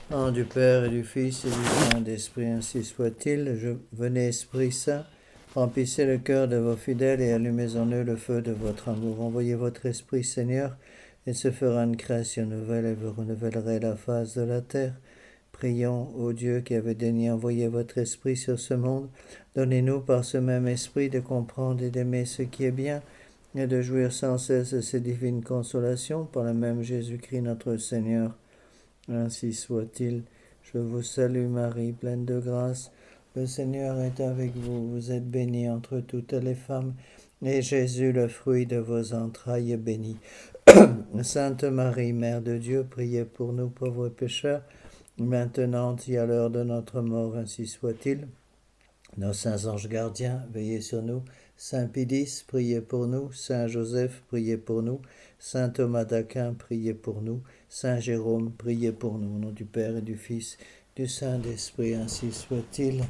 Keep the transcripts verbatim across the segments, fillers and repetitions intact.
Au nom du Père et du Fils et du Saint-Esprit, ainsi soit-il. Je... Venez, Esprit Saint, remplissez le cœur de vos fidèles et allumez en eux le feu de votre amour. Envoyez votre Esprit, Seigneur, et se fera une création nouvelle et vous renouvellerez la face de la terre. Prions, ô Dieu qui avez daigné envoyer votre Esprit sur ce monde, donnez-nous par ce même Esprit de comprendre et d'aimer ce qui est bien, et de jouir sans cesse de ces divines consolations par le même Jésus-Christ notre Seigneur. Ainsi soit-il. Je vous salue Marie, pleine de grâce. Le Seigneur est avec vous. Vous êtes bénie entre toutes les femmes, et Jésus, le fruit de vos entrailles, est béni. Sainte Marie, Mère de Dieu, priez pour nous pauvres pécheurs, maintenant et à l'heure de notre mort, ainsi soit-il. Nos saints anges gardiens, veillez sur nous. Saint Pédis, priez pour nous. Saint Joseph, priez pour nous. Saint Thomas d'Aquin, priez pour nous. Saint Jérôme, priez pour nous. Au nom du Père et du Fils, du Saint-Esprit, ainsi soit-il.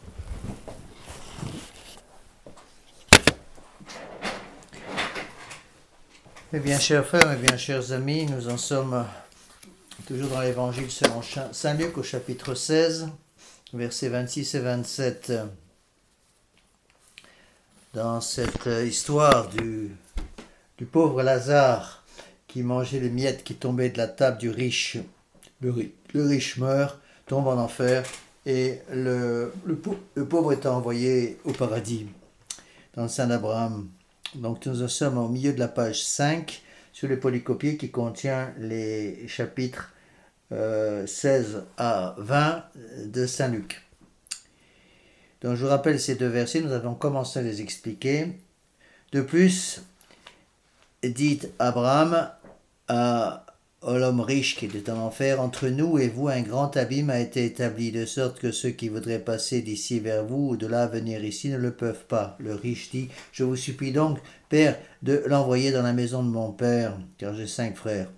Eh bien, chers frères, eh bien, chers amis, nous en sommes toujours dans l'Évangile selon Saint Luc au chapitre seize, versets vingt-six et vingt-sept. Dans cette histoire du, du pauvre Lazare qui mangeait les miettes qui tombaient de la table du riche, le, le riche meurt, tombe en enfer et le, le, le pauvre est envoyé au paradis, dans le sein d'Abraham. Donc nous en sommes au milieu de la page cinq sur les polycopiés qui contient les chapitres euh, seize à vingt de Saint Luc. Donc je vous rappelle ces deux versets, nous avons commencé à les expliquer. De plus, dit Abraham à l'homme riche qui était en enfer, entre nous et vous un grand abîme a été établi, de sorte que ceux qui voudraient passer d'ici vers vous ou de là venir ici ne le peuvent pas. Le riche dit, je vous supplie donc, Père, de l'envoyer dans la maison de mon père, car j'ai cinq frères.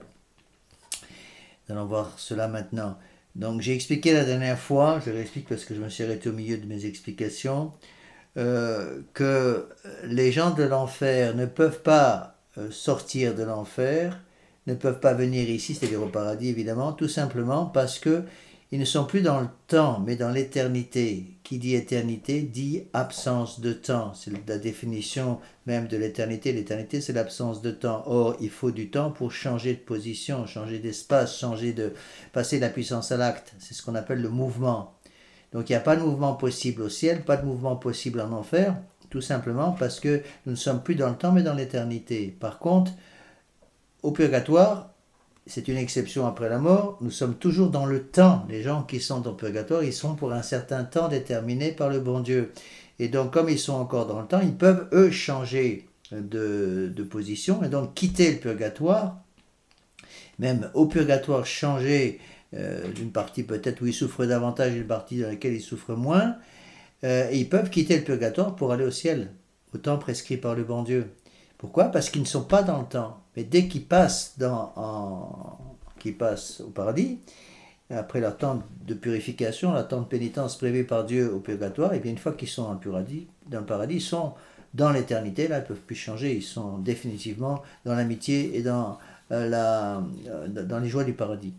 Nous allons voir cela maintenant. Donc j'ai expliqué la dernière fois, je l'explique parce que je me suis arrêté au milieu de mes explications, euh, que les gens de l'enfer ne peuvent pas euh, sortir de l'enfer, ne peuvent pas venir ici, c'est-à-dire au paradis évidemment, tout simplement parce que ils ne sont plus dans le temps, mais dans l'éternité. Qui dit éternité dit absence de temps. C'est la définition même de l'éternité. L'éternité, c'est l'absence de temps. Or, il faut du temps pour changer de position, changer d'espace, changer de passer de la puissance à l'acte. C'est ce qu'on appelle le mouvement. Donc, il n'y a pas de mouvement possible au ciel, pas de mouvement possible en enfer, tout simplement parce que nous ne sommes plus dans le temps, mais dans l'éternité. Par contre, au purgatoire, c'est une exception après la mort, nous sommes toujours dans le temps. Les gens qui sont au purgatoire, ils sont pour un certain temps déterminé par le bon Dieu. Et donc, comme ils sont encore dans le temps, ils peuvent, eux, changer de, de position et donc quitter le purgatoire, même au purgatoire changer euh, d'une partie peut-être où ils souffrent davantage et une partie dans laquelle ils souffrent moins, euh, et ils peuvent quitter le purgatoire pour aller au ciel, au temps prescrit par le bon Dieu. Pourquoi ? Parce qu'ils ne sont pas dans le temps. Mais dès qu'ils passent, dans, en, qu'ils passent au paradis, après leur temps de purification, leur temps de pénitence prévu par Dieu au purgatoire, et bien une fois qu'ils sont dans le paradis, dans le paradis, ils sont dans l'éternité, là ils ne peuvent plus changer, ils sont définitivement dans l'amitié et dans, euh, la, euh, dans les joies du paradis.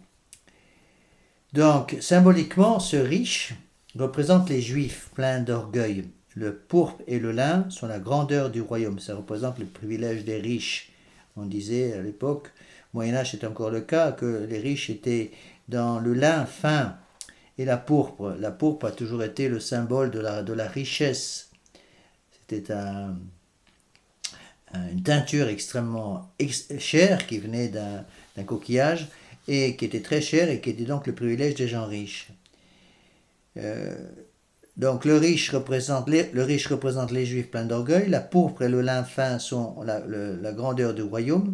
Donc, symboliquement, ce riche représente les Juifs pleins d'orgueil. Le pourpre et le lin sont la grandeur du royaume. Ça représente le privilège des riches. On disait à l'époque, au Moyen-Âge c'est encore le cas, que les riches étaient dans le lin fin et la pourpre. La pourpre a toujours été le symbole de la, de la richesse. C'était un, une teinture extrêmement ex- chère qui venait d'un, d'un coquillage et qui était très chère et qui était donc le privilège des gens riches. Euh, Donc le riche, représente les, le riche représente les Juifs pleins d'orgueil, la pourpre et le lin fin sont la, le, la grandeur du royaume.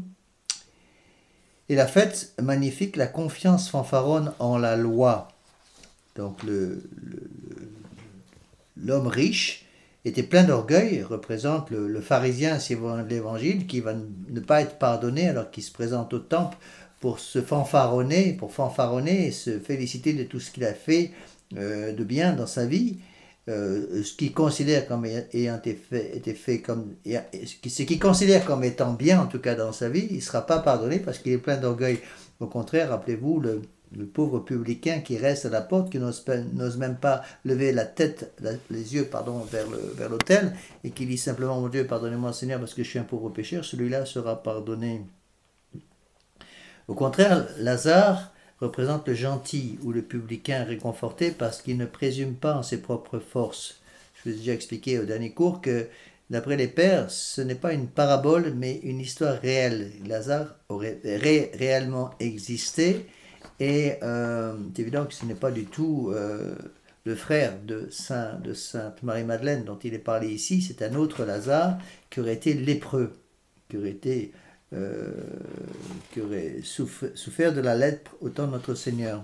Et la fête magnifique, la confiance fanfaronne en la loi. Donc le, le, l'homme riche était plein d'orgueil, représente le, le pharisien, si vous voulez l'évangile, qui va ne pas être pardonné alors qu'il se présente au temple pour se fanfaronner, pour fanfaronner et se féliciter de tout ce qu'il a fait euh, de bien dans sa vie. Euh, ce qu'il considère comme ayant été fait, été fait comme, ce qu'il considère comme étant bien en tout cas dans sa vie, il ne sera pas pardonné parce qu'il est plein d'orgueil. Au contraire, rappelez-vous le, Le pauvre publicain qui reste à la porte, qui n'ose pas- n'ose même pas lever la tête, la- les yeux pardon, vers le- vers l'autel, et qui dit simplement, mon Dieu, pardonnez-moi Seigneur parce que je suis un pauvre pécheur, celui-là sera pardonné. Au contraire, Lazare représente le gentil ou le publicain réconforté parce qu'il ne présume pas en ses propres forces. Je vous ai déjà expliqué au dernier cours que d'après les pères, ce n'est pas une parabole mais une histoire réelle. Lazare aurait ré- réellement existé et euh, c'est évident que ce n'est pas du tout euh, le frère de, Saint, de Sainte Marie-Madeleine dont il est parlé ici, c'est un autre Lazare qui aurait été lépreux, qui aurait été Euh, qui aurait souffert de la lèpre au temps de notre Seigneur.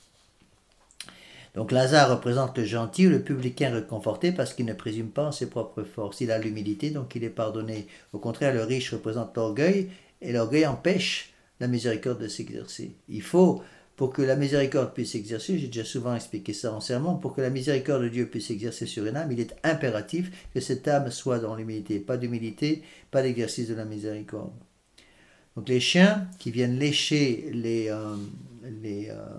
Donc Lazare représente le gentil ou le publicain réconforté parce qu'il ne présume pas en ses propres forces. Il a l'humilité, donc il est pardonné. Au contraire, le riche représente l'orgueil et l'orgueil empêche la miséricorde de s'exercer. Il faut, pour que la miséricorde puisse s'exercer, j'ai déjà souvent expliqué ça en sermon, pour que la miséricorde de Dieu puisse s'exercer sur une âme, il est impératif que cette âme soit dans l'humilité. Pas d'humilité, pas d'exercice de la miséricorde. Donc les chiens qui viennent lécher les, euh, les, euh,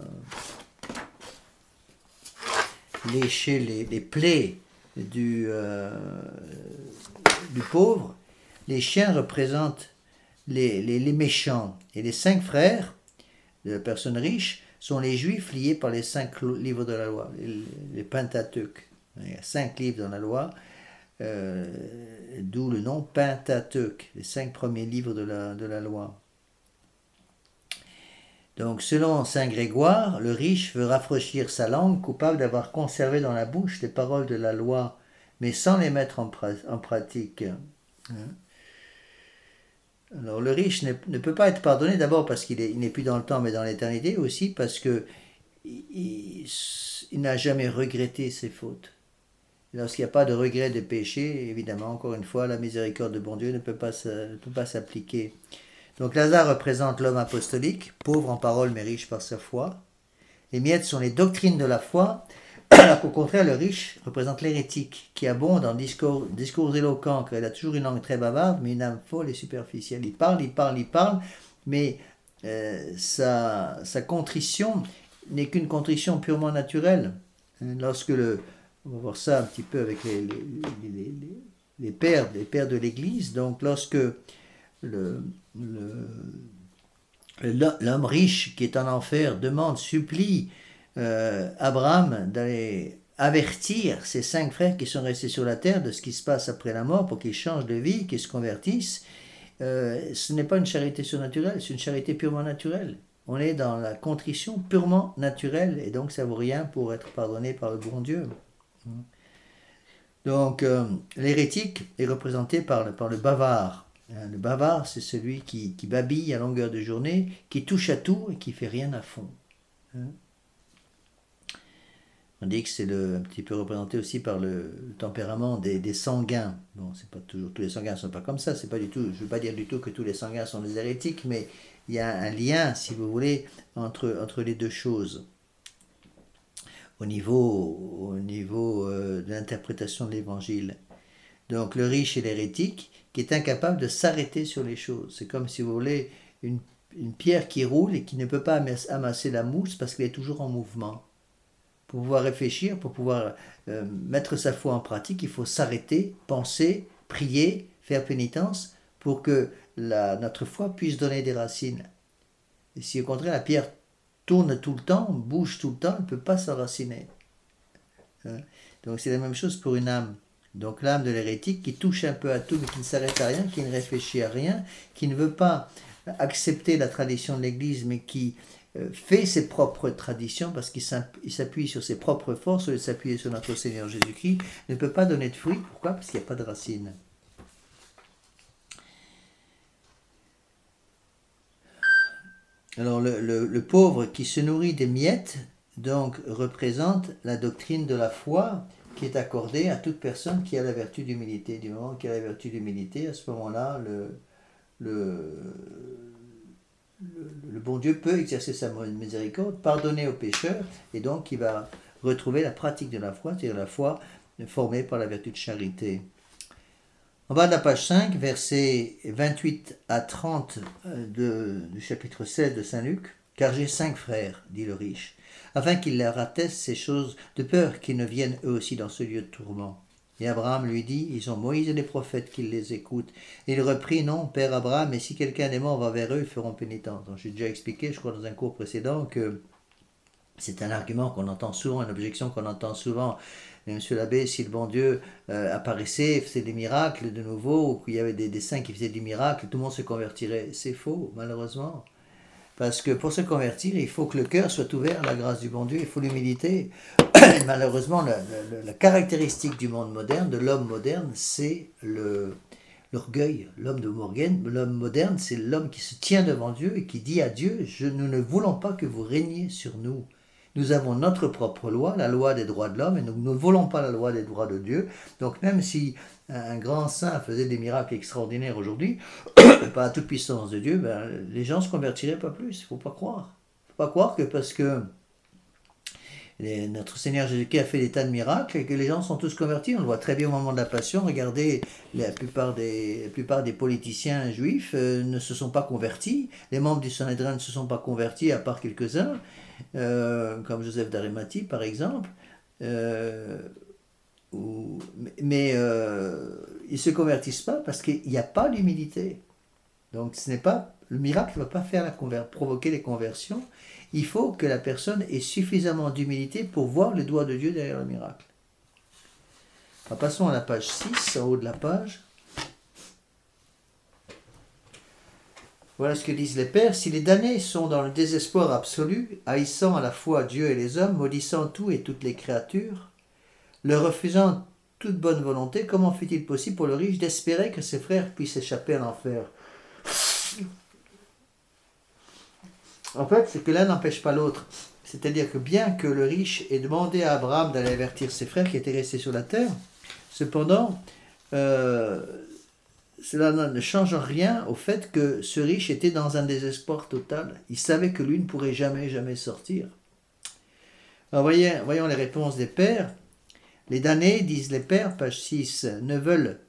lécher les, les plaies du, euh, du pauvre, les chiens représentent les, les, les méchants. Et les cinq frères de la personne riche sont les juifs liés par les cinq livres de la loi, les, les Pentateuque. Il y a cinq livres dans la loi. Euh, d'où le nom Pentateuque, les cinq premiers livres de la, de la loi. Donc, selon saint Grégoire, le riche veut rafraîchir sa langue, coupable d'avoir conservé dans la bouche les paroles de la loi, mais sans les mettre en, pra en pratique. Alors, le riche ne, ne peut pas être pardonné d'abord parce qu'il n'est plus dans le temps mais dans l'éternité, aussi parce que il, il n'a jamais regretté ses fautes. Lorsqu'il n'y a pas de regret de péché, évidemment, encore une fois, la miséricorde de bon Dieu ne peut pas s'appliquer. Donc Lazare représente l'homme apostolique, pauvre en parole mais riche par sa foi. Les miettes sont les doctrines de la foi, alors qu'au contraire, le riche représente l'hérétique, qui abonde en discours, discours éloquents, car il a toujours une langue très bavarde, mais une âme folle et superficielle. Il parle, il parle, il parle, mais euh, sa, sa contrition n'est qu'une contrition purement naturelle. Lorsque le... On va voir ça un petit peu avec les, les, les, les, les pères, les pères de l'Église. Donc, lorsque le, le, l'homme riche qui est en enfer demande, supplie euh, Abraham d'aller avertir ses cinq frères qui sont restés sur la terre de ce qui se passe après la mort pour qu'ils changent de vie, qu'ils se convertissent, euh, ce n'est pas une charité surnaturelle, c'est une charité purement naturelle. On est dans la contrition purement naturelle et donc ça ne vaut rien pour être pardonné par le bon Dieu. Donc, euh, l'hérétique est représenté par le, par le bavard. Hein, le bavard, c'est celui qui, qui babille à longueur de journée, qui touche à tout et qui fait rien à fond. Hein. On dit que c'est le, un petit peu représenté aussi par le, le tempérament des, des sanguins. Bon, c'est pas toujours, tous les sanguins ne sont pas comme ça. C'est pas du tout, je ne veux pas dire du tout que tous les sanguins sont des hérétiques, mais il y a un lien, si vous voulez, entre, entre les deux choses. Au niveau, au niveau euh, de l'interprétation de l'évangile. Donc le riche et l'hérétique qui est incapable de s'arrêter sur les choses. C'est comme si vous voulez une, une pierre qui roule et qui ne peut pas amasser la mousse parce qu'elle est toujours en mouvement. Pour pouvoir réfléchir, pour pouvoir euh, mettre sa foi en pratique, il faut s'arrêter, penser, prier, faire pénitence pour que la, notre foi puisse donner des racines. Et si au contraire la pierre tourne tout le temps, bouge tout le temps, elle ne peut pas s'enraciner. Hein? Donc c'est la même chose pour une âme. Donc l'âme de l'hérétique qui touche un peu à tout, mais qui ne s'arrête à rien, qui ne réfléchit à rien, qui ne veut pas accepter la tradition de l'Église, mais qui euh, fait ses propres traditions parce qu'il s'appuie sur ses propres forces, au lieu de s'appuyer sur notre Seigneur Jésus-Christ, ne peut pas donner de fruits. Pourquoi? Parce qu'il n'y a pas de racines. Alors le, le, le pauvre qui se nourrit des miettes, donc, représente la doctrine de la foi qui est accordée à toute personne qui a la vertu d'humilité. Du moment qu'il a la vertu d'humilité, à ce moment-là, le, le, le, le bon Dieu peut exercer sa miséricorde, pardonner aux pécheurs, et donc il va retrouver la pratique de la foi, c'est-à-dire la foi formée par la vertu de charité. En bas de la page cinq, versets vingt-huit à trente de, du chapitre seize de Saint Luc, car j'ai cinq frères, dit le riche, afin qu'ils leur attestent ces choses, de peur qu'ils ne viennent eux aussi dans ce lieu de tourment. Et Abraham lui dit, ils ont Moïse et les prophètes qui les écoutent. Et il reprit, non, Père Abraham, et si quelqu'un des morts va vers eux, ils feront pénitence. Donc j'ai déjà expliqué, je crois dans un cours précédent, que c'est un argument qu'on entend souvent, une objection qu'on entend souvent. Monsieur l'abbé, si le bon Dieu euh, apparaissait, faisait des miracles de nouveau, ou qu'il y avait des, des saints qui faisaient du miracle, tout le monde se convertirait. C'est faux, malheureusement. Parce que pour se convertir, il faut que le cœur soit ouvert à la grâce du bon Dieu, il faut l'humilité. Malheureusement, la, la, la caractéristique du monde moderne, de l'homme moderne, c'est le, l'orgueil. L'homme de Morgan, l'homme moderne, c'est l'homme qui se tient devant Dieu et qui dit à Dieu, je, nous ne voulons pas que vous régniez sur nous. Nous avons notre propre loi, la loi des droits de l'homme, et nous ne voulons pas la loi des droits de Dieu. Donc même si un grand saint faisait des miracles extraordinaires aujourd'hui, pas à toute puissance de Dieu, ben, les gens ne se convertiraient pas plus. Il ne faut pas croire. Il ne faut pas croire que parce que les, notre Seigneur Jésus-Christ a fait des tas de miracles et que les gens sont tous convertis. On le voit très bien au moment de la Passion. Regardez, la plupart des, la plupart des politiciens juifs euh, ne se sont pas convertis. Les membres du Sanhédrin ne se sont pas convertis, à part quelques-uns. Euh, comme Joseph d'Arimathie par exemple, euh, ou, mais euh, ils ne se convertissent pas parce qu'il n'y a pas d'humilité. Donc ce n'est pas, le miracle ne va pas faire la conver- provoquer les conversions. Il faut que la personne ait suffisamment d'humilité pour voir le doigt de Dieu derrière le miracle. Alors, passons à la page six, en haut de la page. Voilà ce que disent les pères. Si les damnés sont dans le désespoir absolu, haïssant à la fois Dieu et les hommes, maudissant tout et toutes les créatures, leur refusant toute bonne volonté, comment fut-il possible pour le riche d'espérer que ses frères puissent échapper à l'enfer? En fait, c'est que l'un n'empêche pas l'autre. C'est-à-dire que bien que le riche ait demandé à Abraham d'aller avertir ses frères qui étaient restés sur la terre, cependant, euh, cela ne change rien au fait que ce riche était dans un désespoir total. Il savait que lui ne pourrait jamais, jamais sortir. Alors voyons, voyons les réponses des pères. Les damnés, disent les pères, page six, ne veulent...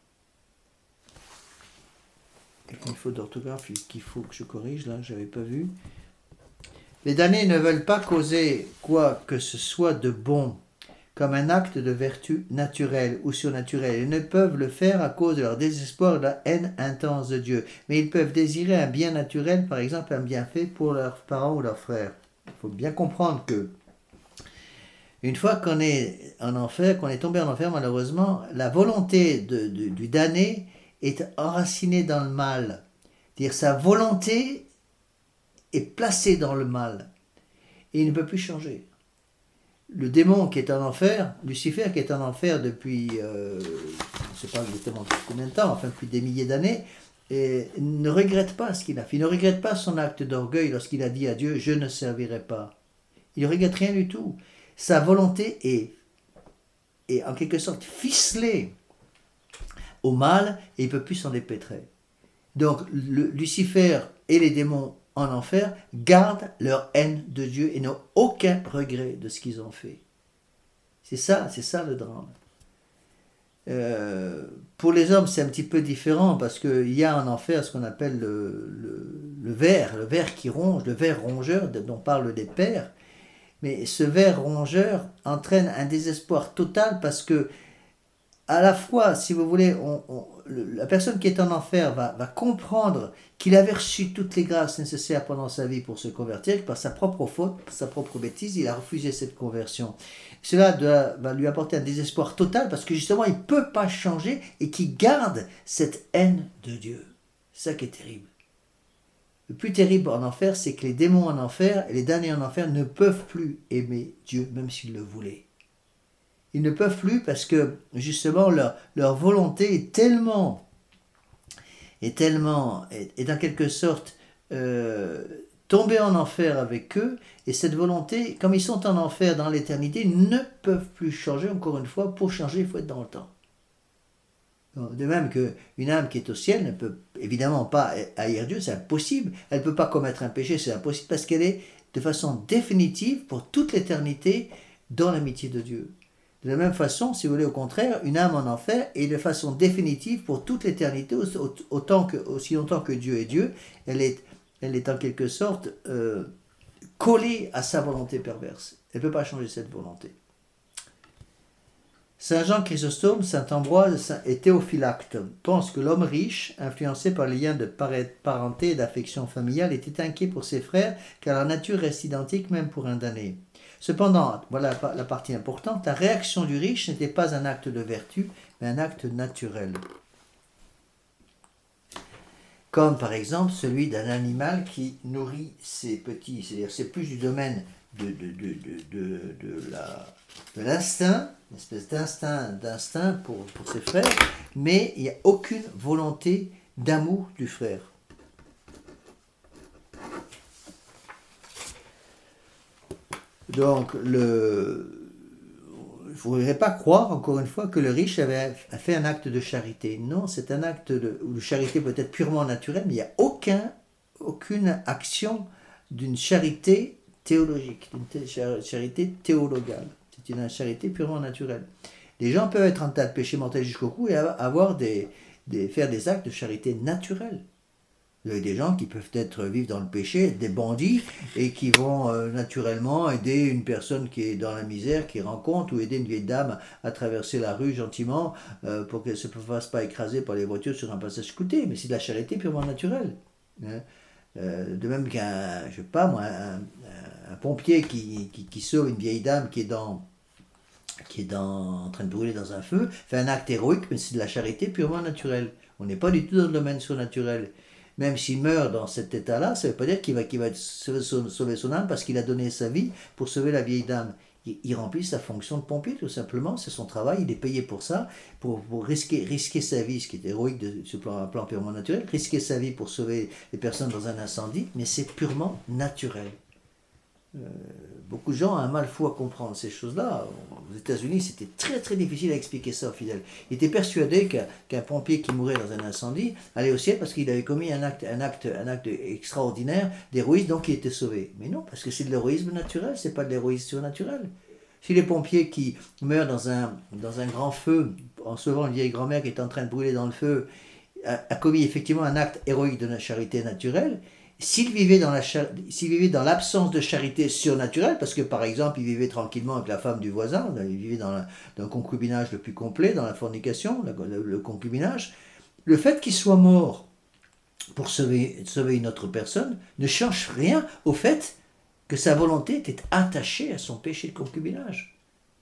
Une faute d'orthographe qu'il faut que je corrige, là, je n'avais pas vu. Les damnés ne veulent pas causer quoi que ce soit de bon, comme un acte de vertu naturelle ou surnaturelle. Ils ne peuvent le faire à cause de leur désespoir et de la haine intense de Dieu. Mais ils peuvent désirer un bien naturel, par exemple un bienfait pour leurs parents ou leurs frères. Il faut bien comprendre que une fois qu'on est en enfer, qu'on est tombé en enfer, malheureusement, la volonté de, de, du damné est enracinée dans le mal. C'est-à-dire sa volonté est placée dans le mal. Et il ne peut plus changer. Le démon qui est en enfer, Lucifer qui est en enfer depuis, euh, je ne sais pas exactement combien de temps, enfin depuis des milliers d'années, et ne regrette pas ce qu'il a fait. Il ne regrette pas son acte d'orgueil lorsqu'il a dit à Dieu « je ne servirai pas ». Il ne regrette rien du tout. Sa volonté est, est en quelque sorte ficelée au mal et il ne peut plus s'en dépêtrer. Donc le, Lucifer et les démons en enfer gardent leur haine de Dieu et n'ont aucun regret de ce qu'ils ont fait. C'est ça, c'est ça le drame. Euh, pour les hommes, c'est un petit peu différent parce qu'il y a en enfer ce qu'on appelle le, le, le ver, le ver qui ronge, le ver rongeur dont parlent les pères. Mais ce ver rongeur entraîne un désespoir total parce que à la fois, si vous voulez, on, on, la personne qui est en enfer va, va comprendre qu'il avait reçu toutes les grâces nécessaires pendant sa vie pour se convertir, que par sa propre faute, par sa propre bêtise, il a refusé cette conversion. Cela doit, va lui apporter un désespoir total parce que justement, il ne peut pas changer et qu'il garde cette haine de Dieu. C'est ça qui est terrible. Le plus terrible en enfer, c'est que les démons en enfer et les damnés en enfer ne peuvent plus aimer Dieu, même s'ils le voulaient. Ils ne peuvent plus parce que, justement, leur, leur volonté est tellement, est tellement, est, est en quelque sorte euh, tombée en enfer avec eux, et cette volonté, comme ils sont en enfer dans l'éternité, ne peuvent plus changer. Encore une fois, pour changer, il faut être dans le temps. De même qu'une âme qui est au ciel ne peut évidemment pas haïr Dieu, c'est impossible. Elle ne peut pas commettre un péché, c'est impossible, parce qu'elle est de façon définitive, pour toute l'éternité, dans l'amitié de Dieu. De la même façon, si vous voulez, au contraire, une âme en enfer est de façon définitive pour toute l'éternité, autant que, aussi longtemps que Dieu est Dieu, elle est, elle est en quelque sorte euh, collée à sa volonté perverse. Elle ne peut pas changer cette volonté. Saint Jean Chrysostome, Saint Ambroise et Théophylacte pensent que l'homme riche, influencé par les liens de parenté et d'affection familiale, était inquiet pour ses frères, car leur nature reste identique même pour un damné. Cependant, voilà la partie importante, la réaction du riche n'était pas un acte de vertu, mais un acte naturel. Comme par exemple celui d'un animal qui nourrit ses petits, c'est-à-dire c'est plus du domaine de, de, de, de, de, de, la, de l'instinct, une espèce d'instinct, d'instinct pour, pour ses frères, mais il n'y a aucune volonté d'amour du frère. Donc, le... il ne faudrait pas croire, encore une fois, que le riche avait fait un acte de charité. Non, c'est un acte de, de charité peut-être purement naturel, mais il n'y a aucun, aucune action d'une charité théologique, d'une charité théologale. C'est une charité purement naturelle. Les gens peuvent être en tas de péché mortel jusqu'au cou et avoir des, des, faire des actes de charité naturelle. Vous avez des gens qui peuvent être vivre dans le péché, être des bandits, et qui vont euh, naturellement aider une personne qui est dans la misère, qui rencontre, ou aider une vieille dame à traverser la rue gentiment euh, pour qu'elle ne se fasse pas écraser par les voitures sur un passage coûté. Mais c'est de la charité purement naturelle. Hein. Euh, de même qu'un, je sais pas moi, un, un pompier qui, qui, qui sauve une vieille dame qui est dans qui est dans, en train de brûler dans un feu, fait un acte héroïque, mais c'est de la charité purement naturelle. On n'est pas du tout dans le domaine surnaturel. Même s'il meurt dans cet état-là, ça ne veut pas dire qu'il va, qu'il va sauver, son, sauver son âme parce qu'il a donné sa vie pour sauver la vieille dame. Il, il remplit sa fonction de pompier, tout simplement, c'est son travail, il est payé pour ça, pour, pour risquer, risquer sa vie, ce qui est héroïque de, sur un plan purement naturel, risquer sa vie pour sauver les personnes dans un incendie, mais c'est purement naturel. Euh, beaucoup de gens ont un mal fou à comprendre ces choses-là. Aux États-Unis, c'était très très difficile à expliquer ça aux fidèles. Ils étaient persuadés qu'un, qu'un pompier qui mourait dans un incendie allait au ciel parce qu'il avait commis un acte, un acte, un acte extraordinaire d'héroïsme, donc il était sauvé. Mais non, parce que c'est de l'héroïsme naturel, c'est pas de l'héroïsme surnaturel. Si les pompiers qui meurent dans un, dans un grand feu, en sauvant une vieille grand-mère qui est en train de brûler dans le feu, a, a commis effectivement un acte héroïque de la charité naturelle, S'il vivait, dans la char... S'il vivait dans l'absence de charité surnaturelle, parce que par exemple il vivait tranquillement avec la femme du voisin, il vivait dans, la... dans le concubinage le plus complet, dans la fornication, le, le concubinage, le fait qu'il soit mort pour sauver, sauver une autre personne ne change rien au fait que sa volonté était attachée à son péché de concubinage.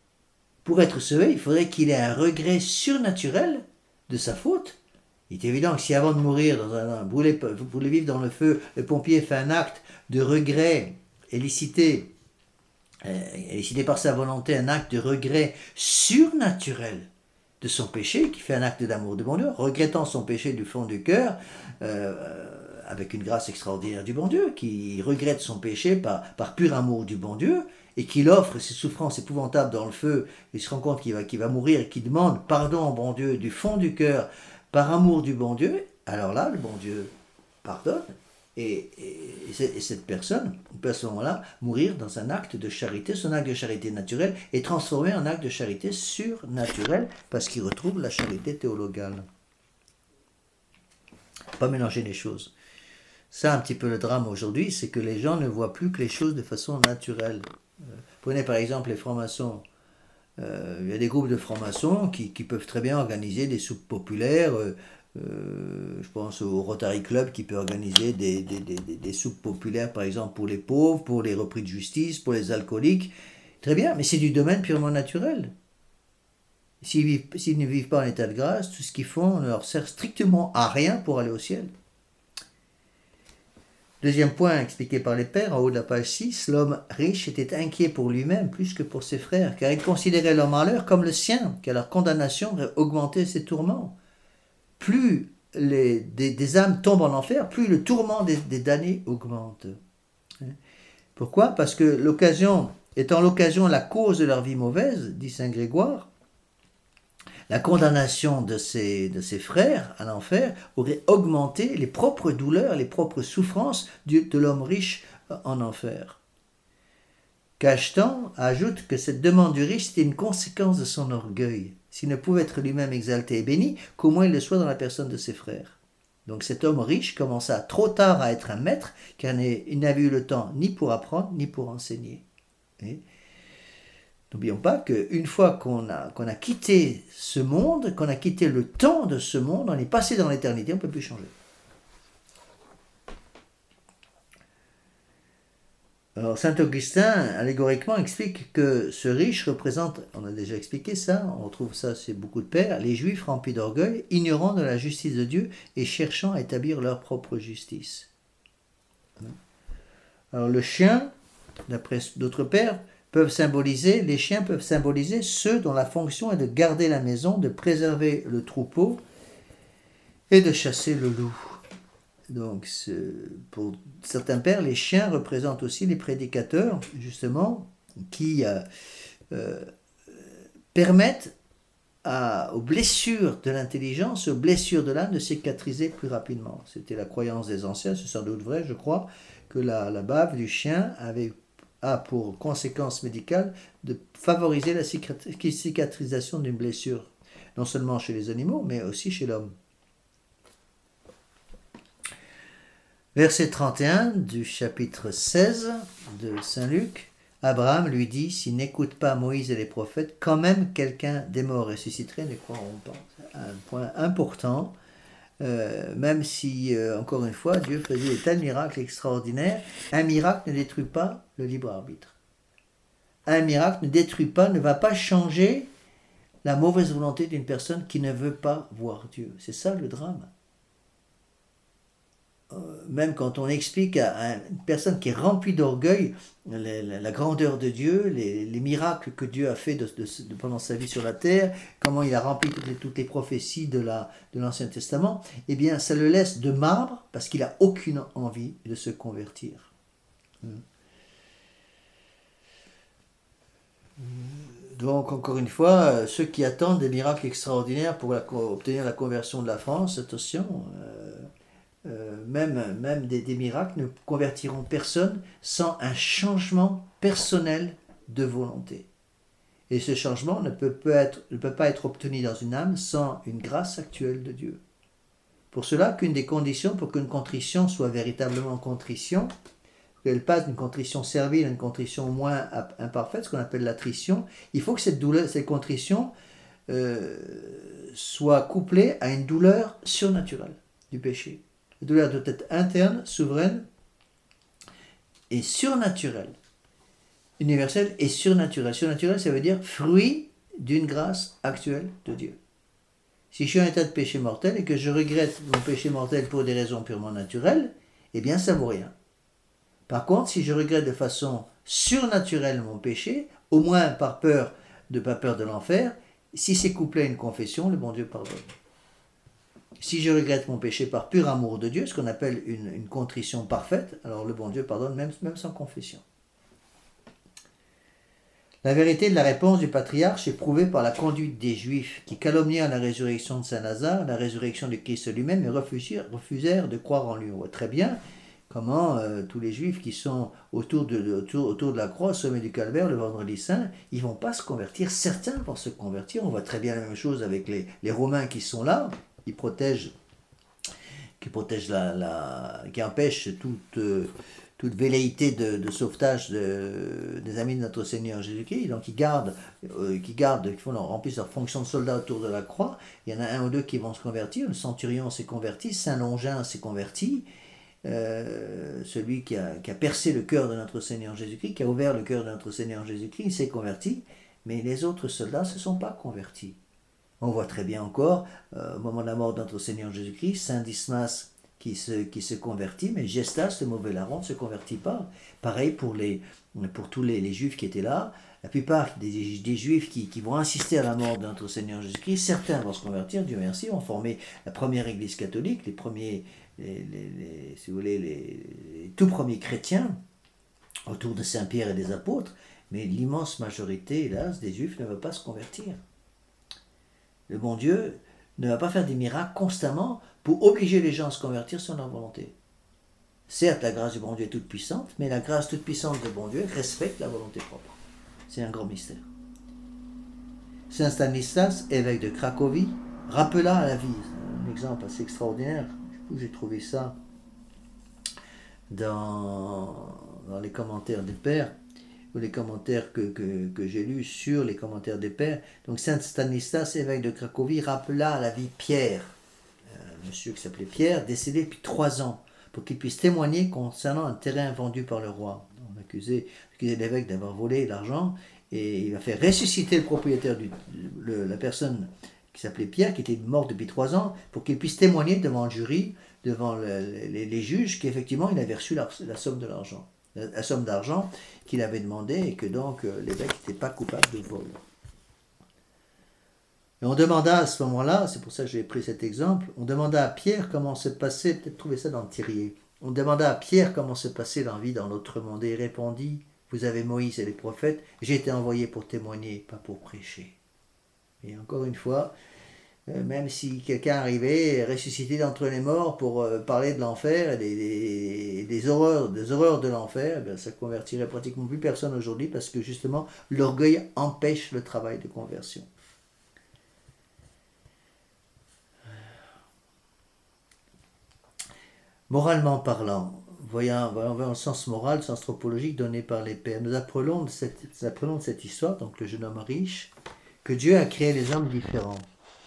Pour être sauvé, il faudrait qu'il ait un regret surnaturel de sa faute. Il est évident que si avant de mourir, dans un, brûler, brûler vivre dans le feu, le pompier fait un acte de regret élicité, euh, élicité par sa volonté, un acte de regret surnaturel de son péché, qui fait un acte d'amour de bon Dieu, regrettant son péché du fond du cœur, euh, avec une grâce extraordinaire du bon Dieu, qui regrette son péché par, par pur amour du bon Dieu, et qu'il offre ses souffrances épouvantables dans le feu, il se rend compte qu'il va, qu'il va mourir, et qu'il demande pardon au bon Dieu du fond du cœur, par amour du bon Dieu, alors là, le bon Dieu pardonne, et, et, et cette personne peut à ce moment-là mourir dans un acte de charité. Son acte de charité naturel est transformé en acte de charité surnaturel, parce qu'il retrouve la charité théologale. Pas mélanger les choses. Ça, un petit peu le drame aujourd'hui, c'est que les gens ne voient plus que les choses de façon naturelle. Euh, prenez par exemple les francs-maçons. Euh, il y a des groupes de francs-maçons qui, qui peuvent très bien organiser des soupes populaires. Euh, euh, je pense au Rotary Club qui peut organiser des, des, des, des soupes populaires, par exemple, pour les pauvres, pour les repris de justice, pour les alcooliques. Très bien, mais c'est du domaine purement naturel. S'ils, vivent, s'ils ne vivent pas en état de grâce, tout ce qu'ils font ne leur sert strictement à rien pour aller au ciel. Deuxième point expliqué par les pères, en haut de la page six, l'homme riche était inquiet pour lui-même plus que pour ses frères, car il considérait leur malheur comme le sien, car leur condamnation aurait augmenté ses tourments. Plus les, des, des âmes tombent en enfer, plus le tourment des, des damnés augmente. Pourquoi ? Parce que l'occasion, étant l'occasion la cause de leur vie mauvaise, dit saint Grégoire, la condamnation de ses, de ses frères à l'enfer aurait augmenté les propres douleurs, les propres souffrances de, de l'homme riche en enfer. Cachetan ajoute que cette demande du riche était une conséquence de son orgueil. S'il ne pouvait être lui-même exalté et béni, qu'au moins il le soit dans la personne de ses frères. Donc cet homme riche commença trop tard à être un maître, car il n'avait eu le temps ni pour apprendre, ni pour enseigner. Et n'oublions pas qu'une fois qu'on a, qu'on a quitté ce monde, qu'on a quitté le temps de ce monde, on est passé dans l'éternité, on ne peut plus changer. Alors saint Augustin, allégoriquement, explique que ce riche représente, on a déjà expliqué ça, on retrouve ça chez beaucoup de pères, les juifs remplis d'orgueil, ignorant de la justice de Dieu et cherchant à établir leur propre justice. Alors le chien, d'après d'autres pères, peuvent symboliser, les chiens peuvent symboliser ceux dont la fonction est de garder la maison, de préserver le troupeau et de chasser le loup. Donc, pour certains pères, les chiens représentent aussi les prédicateurs, justement, qui euh, euh, permettent à, aux blessures de l'intelligence, aux blessures de l'âme de cicatriser plus rapidement. C'était la croyance des anciens, c'est sans doute vrai, je crois, que la, la bave du chien avait, a pour conséquence médicale de favoriser la cicatrisation d'une blessure, non seulement chez les animaux, mais aussi chez l'homme. Verset trente et un du chapitre seize de saint Luc, Abraham lui dit, s'il n'écoute pas Moïse et les prophètes, quand même quelqu'un des morts ressusciterait, ne croiront pas. Un point important, euh, même si, euh, encore une fois, Dieu faisait de tels miracles extraordinaires, un miracle ne détruit pas le libre arbitre. Un miracle ne détruit pas, ne va pas changer la mauvaise volonté d'une personne qui ne veut pas voir Dieu. C'est ça le drame. Même quand on explique à une personne qui est remplie d'orgueil la, la, la grandeur de Dieu, les, les miracles que Dieu a fait de, de, de, pendant sa vie sur la terre, comment il a rempli toutes les, toutes les prophéties de, la, de l'Ancien Testament, eh bien ça le laisse de marbre parce qu'il n'a aucune envie de se convertir. Donc encore une fois, ceux qui attendent des miracles extraordinaires pour la, obtenir la conversion de la France, attention, euh, Euh, même, même des, des miracles ne convertiront personne sans un changement personnel de volonté. Et ce changement ne peut, peut être, ne peut pas être obtenu dans une âme sans une grâce actuelle de Dieu. Pour cela, qu'une des conditions pour qu'une contrition soit véritablement contrition, qu'elle passe d'une contrition servile à une contrition moins imparfaite, ce qu'on appelle l'attrition, il faut que cette, douleur, cette contrition euh, soit couplée à une douleur surnaturelle du péché. La douleur doit être interne, souveraine et surnaturelle. Universelle et surnaturelle. Surnaturelle, ça veut dire fruit d'une grâce actuelle de Dieu. Si je suis en état de péché mortel et que je regrette mon péché mortel pour des raisons purement naturelles, eh bien ça ne vaut rien. Par contre, si je regrette de façon surnaturelle mon péché, au moins par peur de pas peur de l'enfer, si c'est couplé à une confession, le bon Dieu pardonne. Si je regrette mon péché par pur amour de Dieu, ce qu'on appelle une, une contrition parfaite, alors le bon Dieu pardonne même, même sans confession. La vérité de la réponse du patriarche est prouvée par la conduite des Juifs qui calomnièrent la résurrection de Saint Lazare, la résurrection de Christ lui-même et refusèrent, refusèrent de croire en lui. On voit très bien comment euh, tous les Juifs qui sont autour de, de, autour, autour de la croix, au sommet du calvaire, le vendredi saint, ils ne vont pas se convertir. Certains vont se convertir. On voit très bien la même chose avec les, les Romains qui sont là, qui protège, qui protège la, la, qui empêche toute, euh, toute velléité de, de sauvetage de, des amis de notre Seigneur Jésus-Christ. Donc ils gardent, euh, qui gardent, qui font leur, remplissent leur fonction de soldats autour de la croix. Il y en a un ou deux qui vont se convertir. Le centurion s'est converti, Saint Longin s'est converti. Euh, celui qui a, qui a percé le cœur de notre Seigneur Jésus-Christ, qui a ouvert le cœur de notre Seigneur Jésus-Christ, il s'est converti. Mais les autres soldats ne se sont pas convertis. On voit très bien encore, euh, au moment de la mort de notre Seigneur Jésus-Christ, Saint Dismas qui se, qui se convertit, mais Gestas, le mauvais larron, ne se convertit pas. Pareil pour, les, pour tous les, les Juifs qui étaient là. La plupart des, des Juifs qui, qui vont assister à la mort de notre Seigneur Jésus-Christ, certains vont se convertir, Dieu merci, vont former la première Église catholique, les premiers, les, les, les, si vous voulez, les, les tout premiers chrétiens, autour de Saint-Pierre et des apôtres, mais l'immense majorité, hélas, des Juifs ne veulent pas se convertir. Le bon Dieu ne va pas faire des miracles constamment pour obliger les gens à se convertir sur leur volonté. Certes, la grâce du bon Dieu est toute puissante, mais la grâce toute puissante du bon Dieu respecte la volonté propre. C'est un grand mystère. Saint Stanislas, évêque de Cracovie, rappela à la vie, un exemple assez extraordinaire, où j'ai trouvé ça dans, dans les commentaires des pères, ou les commentaires que, que, que j'ai lus sur les commentaires des pères. Donc Saint Stanislas, évêque de Cracovie, rappela à la vie Pierre, un monsieur qui s'appelait Pierre, décédé depuis trois ans, pour qu'il puisse témoigner concernant un terrain vendu par le roi. On accusait, accusait l'évêque d'avoir volé l'argent, et il a fait ressusciter le propriétaire, du, le, la personne qui s'appelait Pierre, qui était mort depuis trois ans, pour qu'il puisse témoigner devant le jury, devant le, les, les juges, qu'effectivement il avait reçu la, la somme de l'argent. La, la somme d'argent qu'il avait demandé, et que donc euh, l'évêque n'était pas coupable de vol. Et on demanda à ce moment-là, c'est pour ça que j'ai pris cet exemple, on demanda à Pierre comment se passait, peut-être trouver ça dans le Thirier, on demanda à Pierre comment se passait la vie dans l'autre monde, et il répondit, vous avez Moïse et les prophètes, j'ai été envoyé pour témoigner, pas pour prêcher. Et encore une fois, euh, même si quelqu'un arrivait ressuscité d'entre les morts pour euh, parler de l'enfer et des, des, des, horreurs, des horreurs de l'enfer, eh ça convertirait pratiquement plus personne aujourd'hui, parce que justement l'orgueil empêche le travail de conversion. Moralement parlant, voyant, voyant le sens moral, le sens anthropologique donné par les pères, nous apprenons de cette, nous apprenons de cette histoire, donc le jeune homme riche, que Dieu a créé les hommes différents.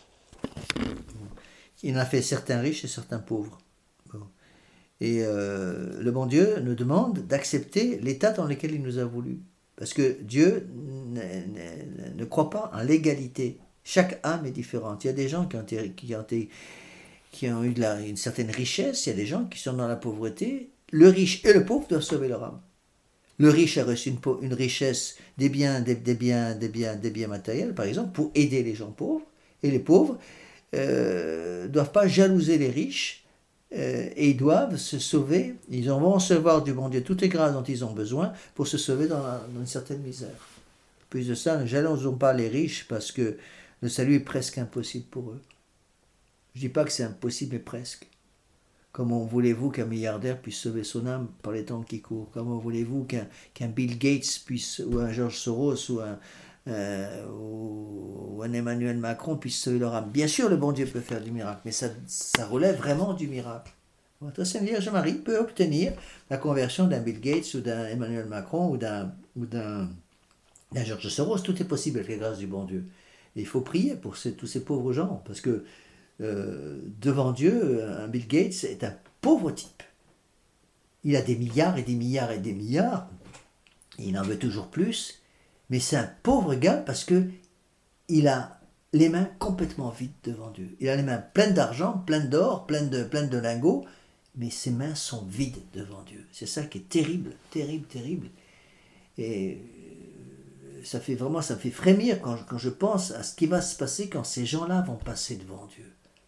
Il en a fait certains riches et certains pauvres. Bon. Et euh, le bon Dieu nous demande d'accepter l'état dans lequel il nous a voulu. Parce que Dieu ne, ne, ne croit pas en l'égalité. Chaque âme est différente. Il y a des gens qui ont, qui ont, qui ont eu de la, une certaine richesse, il y a des gens qui sont dans la pauvreté. Le riche et le pauvre doivent sauver leur âme. Le riche a reçu une, une richesse, des biens, des, des, biens, des, biens, des biens matériels, par exemple, pour aider les gens pauvres. Et les pauvres ne euh, doivent pas jalouser les riches, euh, et ils doivent se sauver. Ils vont recevoir du bon Dieu toutes les grâces dont ils ont besoin pour se sauver dans, la, dans une certaine misère. Plus de ça, ne jalousons pas les riches, parce que le salut est presque impossible pour eux. Je ne dis pas que c'est impossible, mais presque. Comment voulez-vous qu'un milliardaire puisse sauver son âme par les temps qui courent? Comment voulez-vous qu'un, qu'un Bill Gates puisse, ou un George Soros, ou un, euh, ou, ou un Emmanuel Macron puisse sauver leur âme? Bien sûr, le bon Dieu peut faire du miracle, mais ça, ça relève vraiment du miracle. Votre Sainte Vierge Marie peut obtenir la conversion d'un Bill Gates, ou d'un Emmanuel Macron, ou d'un, ou d'un, d'un George Soros. Tout est possible avec la grâce du bon Dieu. Et il faut prier pour ces, tous ces pauvres gens, parce que Euh, devant Dieu, un Bill Gates est un pauvre type. Il a des milliards et des milliards et des milliards, et il en veut toujours plus, mais c'est un pauvre gars parce que il a les mains complètement vides devant Dieu. Il a les mains pleines d'argent, pleines d'or, pleines de, pleines de lingots, mais ses mains sont vides devant Dieu. C'est ça qui est terrible, terrible, terrible. Et ça fait vraiment, ça me fait frémir quand je, quand je pense à ce qui va se passer quand ces gens-là vont passer devant Dieu.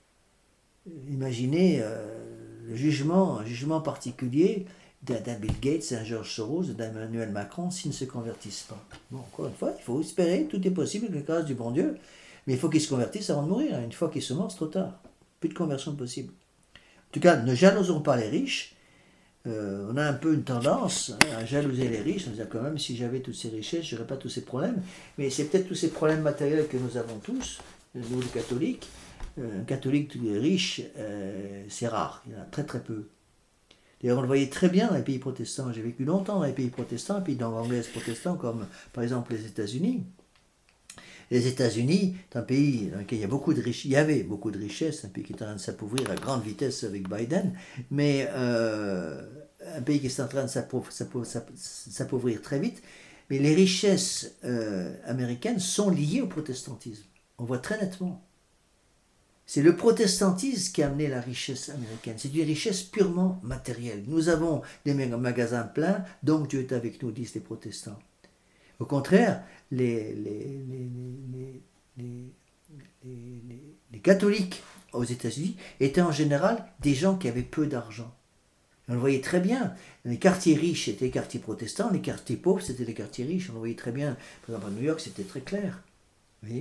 Imaginez euh, le jugement, un jugement particulier d'un, d'un Bill Gates, d'un George Soros, d'un Emmanuel Macron s'ils ne se convertissent pas. Bon, encore une fois, il faut espérer, tout est possible avec la grâce du bon Dieu, mais il faut qu'ils se convertissent avant de mourir. Une fois qu'ils se morts, c'est trop tard. Plus de conversion possible. En tout cas, ne jalousons pas les riches. Euh, on a un peu une tendance hein, à jalouser les riches, en disant quand même, si j'avais toutes ces richesses, je n'aurais pas tous ces problèmes. Mais c'est peut-être tous ces problèmes matériels que nous avons tous, nous les catholiques. Un catholique riche, euh, c'est rare, il y en a très très peu. D'ailleurs, on le voyait très bien dans les pays protestants. J'ai vécu longtemps dans les pays protestants, puis dans l'anglaise protestant, comme par exemple les États-Unis. Les États-Unis, c'est un pays dans lequel il y a beaucoup de richesses, il y avait beaucoup de richesses, un pays qui est en train de s'appauvrir à grande vitesse avec Biden, mais euh, un pays qui est en train de s'appauvrir, s'appauvrir très vite. Mais les richesses euh, américaines sont liées au protestantisme. On voit très nettement. C'est le protestantisme qui a amené la richesse américaine. C'est une richesse purement matérielle. Nous avons des magasins pleins, donc Dieu est avec nous, disent les protestants. Au contraire, les, les, les, les, les, les, les, les catholiques aux États-Unis étaient en général des gens qui avaient peu d'argent. On le voyait très bien. Les quartiers riches étaient les quartiers protestants, les quartiers pauvres c'était les quartiers riches. On le voyait très bien. Par exemple, à New York, c'était très clair. Vous voyez ?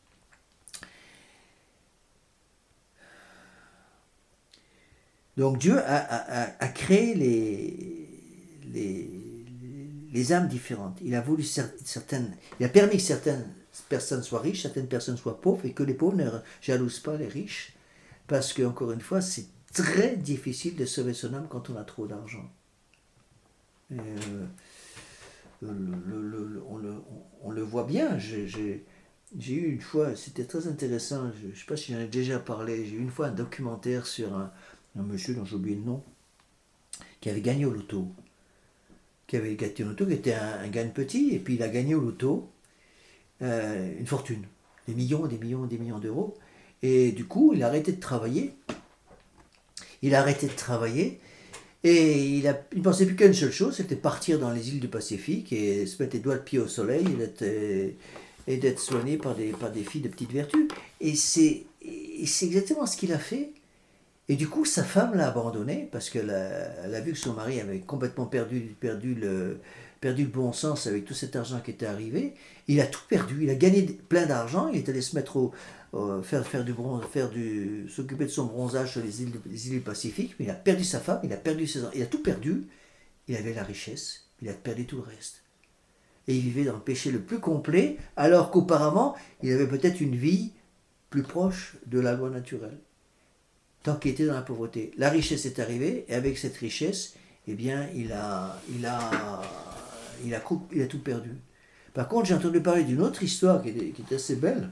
Donc Dieu a, a, a créé les, les, les âmes différentes. Il a voulu certaines, il a permis que certaines personnes soient riches, certaines personnes soient pauvres, et que les pauvres ne jalousent pas les riches, parce que encore une fois, c'est très difficile de sauver son âme quand on a trop d'argent. Et, euh, le, le, le, on, le, on, on le voit bien. J'ai, j'ai, j'ai eu une fois, c'était très intéressant, je ne sais pas si j'en ai déjà parlé, j'ai eu une fois un documentaire sur un, un monsieur dont j'ai oublié le nom, qui avait gagné au loto. Qui avait gagné au loto, qui était un, un gagne petit, et puis il a gagné au loto euh, une fortune. Des millions, des millions, des millions d'euros. Et du coup, il a arrêté de travailler. Il a arrêté de travailler. Et il, a, il ne pensait plus qu'à une seule chose, c'était partir dans les îles du Pacifique et se mettre les doigts de pied au soleil et d'être, et d'être soigné par des, par des filles de petite vertu. Et c'est, et c'est exactement ce qu'il a fait. Et du coup, sa femme l'a abandonné parce qu'elle a, elle a vu que son mari avait complètement perdu, perdu, le, perdu le bon sens avec tout cet argent qui était arrivé. Il a tout perdu. Il a gagné plein d'argent. Il est allé se mettre au, au faire, faire du bronze, faire du, s'occuper de son bronzage sur les îles, les îles du Pacifique. Mais il a perdu sa femme. Il a perdu ses, il a tout perdu. Il avait la richesse. Il a perdu tout le reste. Et il vivait dans le péché le plus complet, alors qu'auparavant, il avait peut-être une vie plus proche de la loi naturelle. Tant qu'il était dans la pauvreté. La richesse est arrivée, et avec cette richesse, eh bien, il a, il a, il a, il a tout perdu. Par contre, j'ai entendu parler d'une autre histoire qui est, qui est assez belle,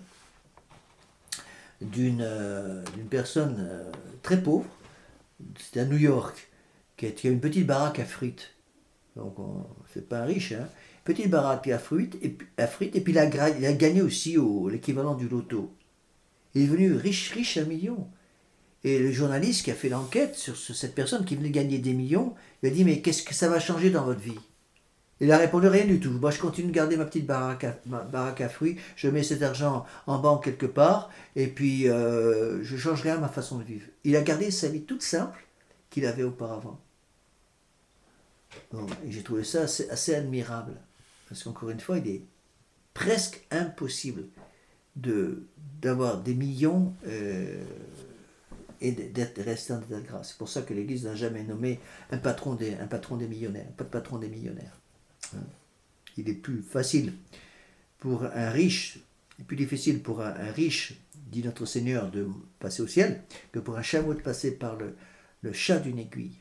d'une, euh, d'une personne euh, très pauvre, c'était à New York, qui a, qui a une petite baraque à frites. Donc, on, c'est pas un riche, hein. Petite baraque à frites, et, à frites, et puis il a, il a gagné aussi au, l'équivalent du loto. Il est devenu riche, riche à millions. Et le journaliste qui a fait l'enquête sur cette personne qui venait gagner des millions, il a dit, mais qu'est-ce que ça va changer dans votre vie? Il a répondu, rien du tout. Moi, je continue de garder ma petite baraque à, ma baraque à fruits, je mets cet argent en banque quelque part, et puis euh, je ne change rien à ma façon de vivre. Il a gardé sa vie toute simple qu'il avait auparavant. Bon, et j'ai trouvé ça assez, assez admirable. Parce qu'encore une fois, il est presque impossible de, d'avoir des millions... Euh, et d'être resté en état de grâce. C'est pour ça que l'Église n'a jamais nommé un patron des, un patron des millionnaires, pas de patron des millionnaires. Il est plus facile pour un riche, et plus difficile pour un, un riche, dit notre Seigneur, de passer au ciel, que pour un chameau de passer par le, le chat d'une aiguille.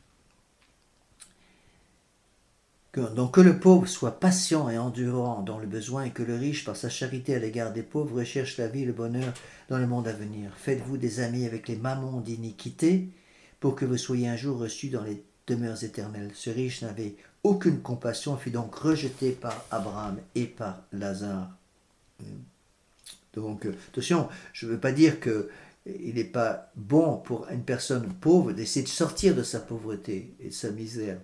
Que, donc que le pauvre soit patient et endurant dans le besoin et que le riche, par sa charité à l'égard des pauvres, recherche la vie et le bonheur dans le monde à venir. Faites-vous des amis avec les mammons d'iniquité pour que vous soyez un jour reçus dans les demeures éternelles. Ce riche n'avait aucune compassion, fut donc rejeté par Abraham et par Lazare. Donc, attention, je ne veux pas dire qu'il n'est pas bon pour une personne pauvre d'essayer de sortir de sa pauvreté et de sa misère.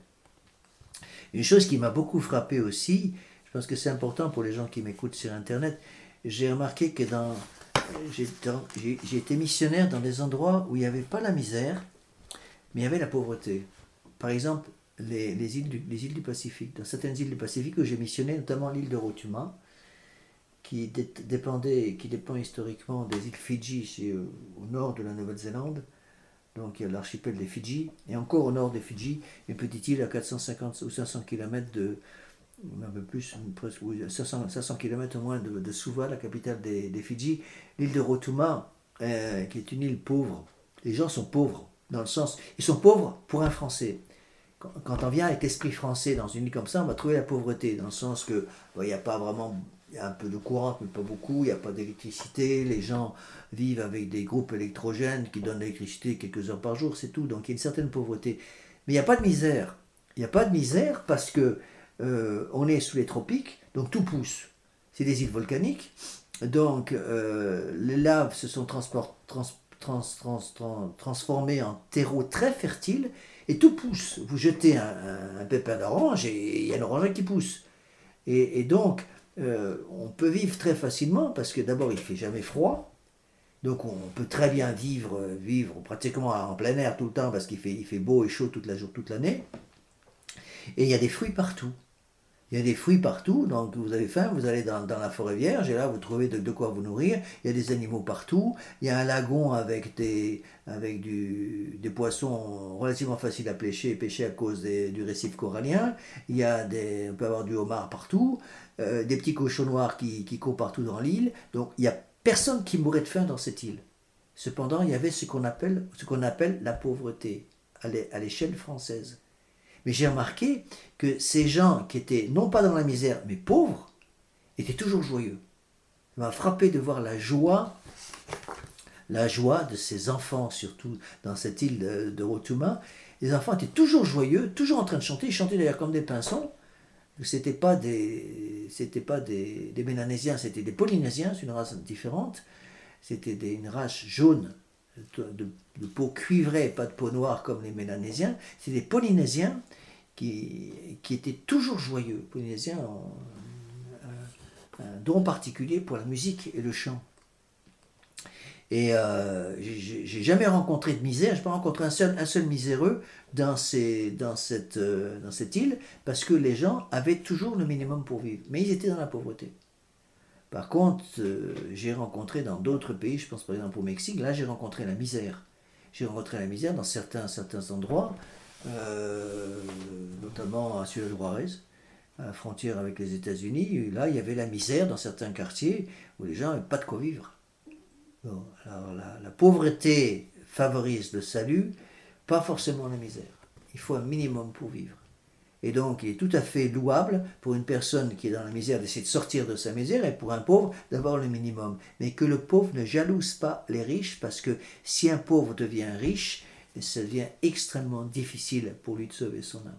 Une chose qui m'a beaucoup frappé aussi, je pense que c'est important pour les gens qui m'écoutent sur Internet, j'ai remarqué que dans, j'ai, dans, j'ai, j'ai été missionnaire dans des endroits où il n'y avait pas la misère, mais il y avait la pauvreté. Par exemple, les, les, îles, du, les îles du Pacifique. Dans certaines îles du Pacifique où j'ai missionné, notamment l'île de Rotuma, qui, dé, dépendait, qui dépend historiquement des îles Fidji, c'est au, au nord de la Nouvelle-Zélande. Donc il y a l'archipel des Fidji, et encore au nord des Fidji, une petite île à quatre cent cinquante ou cinq cents kilomètres de, un peu plus, presque, cinq cents, cinq cents kilomètres au moins de, de Suva, la capitale des, des Fidji, l'île de Rotuma, euh, qui est une île pauvre. Les gens sont pauvres, dans le sens, ils sont pauvres pour un Français. Quand, quand on vient avec l'esprit français dans une île comme ça, on va trouver la pauvreté, dans le sens que il n'y a pas vraiment, il y a un peu de courant, mais pas beaucoup, il n'y a pas d'électricité, les gens vivent avec des groupes électrogènes qui donnent l'électricité quelques heures par jour, c'est tout. Donc il y a une certaine pauvreté. Mais il n'y a pas de misère. Il n'y a pas de misère parce que euh, on est sous les tropiques, donc tout pousse. C'est des îles volcaniques, donc euh, les laves se sont transport, trans, trans, trans, trans, transformées en terreau très fertile et tout pousse. Vous jetez un, un, un pépin d'orange et il y a une orange qui pousse. Et, et donc euh, on peut vivre très facilement parce que d'abord il ne fait jamais froid. Donc on peut très bien vivre, vivre pratiquement en plein air tout le temps parce qu'il fait, il fait beau et chaud toute la jour, toute l'année. Et il y a des fruits partout. Il y a des fruits partout, donc vous avez faim, vous allez dans, dans la forêt vierge et là vous trouvez de, de quoi vous nourrir. Il y a des animaux partout. Il y a un lagon avec des, avec du, des poissons relativement faciles à pêcher, pêcher à cause des, du récif corallien. Il y a des, on peut avoir du homard partout, euh, des petits cochons noirs qui, qui courent partout dans l'île. Donc il y a personne qui mourrait de faim dans cette île. Cependant, il y avait ce qu'on appelle, ce qu'on appelle la pauvreté à l'échelle française. Mais j'ai remarqué que ces gens qui étaient non pas dans la misère, mais pauvres, étaient toujours joyeux. Ça m'a frappé de voir la joie, la joie de ces enfants, surtout dans cette île de, de Rotuma. Les enfants étaient toujours joyeux, toujours en train de chanter. Ils chantaient d'ailleurs comme des pinsons. C'était pas des, c'était pas des, des Mélanésiens, c'était des Polynésiens, c'est une race différente. C'était des, une race jaune, de, de, de peau cuivrée, pas de peau noire comme les Mélanésiens. C'est des Polynésiens qui, qui étaient toujours joyeux. Les Polynésiens ont un, un don particulier pour la musique et le chant. Et euh, j'ai jamais rencontré de misère, je n'ai pas rencontré un seul, un seul miséreux dans, ces, dans, cette, euh, dans cette île, parce que les gens avaient toujours le minimum pour vivre. Mais ils étaient dans la pauvreté. Par contre, euh, j'ai rencontré dans d'autres pays, je pense par exemple au Mexique, là j'ai rencontré la misère. J'ai rencontré la misère dans certains, certains endroits, euh, notamment à Ciudad Juárez, à la frontière avec les États-Unis. Là, il y avait la misère dans certains quartiers où les gens n'avaient pas de quoi vivre. Bon, alors la, la pauvreté favorise le salut, pas forcément la misère. Il faut un minimum pour vivre. Et donc, il est tout à fait louable pour une personne qui est dans la misère d'essayer de sortir de sa misère et pour un pauvre d'avoir le minimum. Mais que le pauvre ne jalouse pas les riches, parce que si un pauvre devient riche, ça devient extrêmement difficile pour lui de sauver son âme.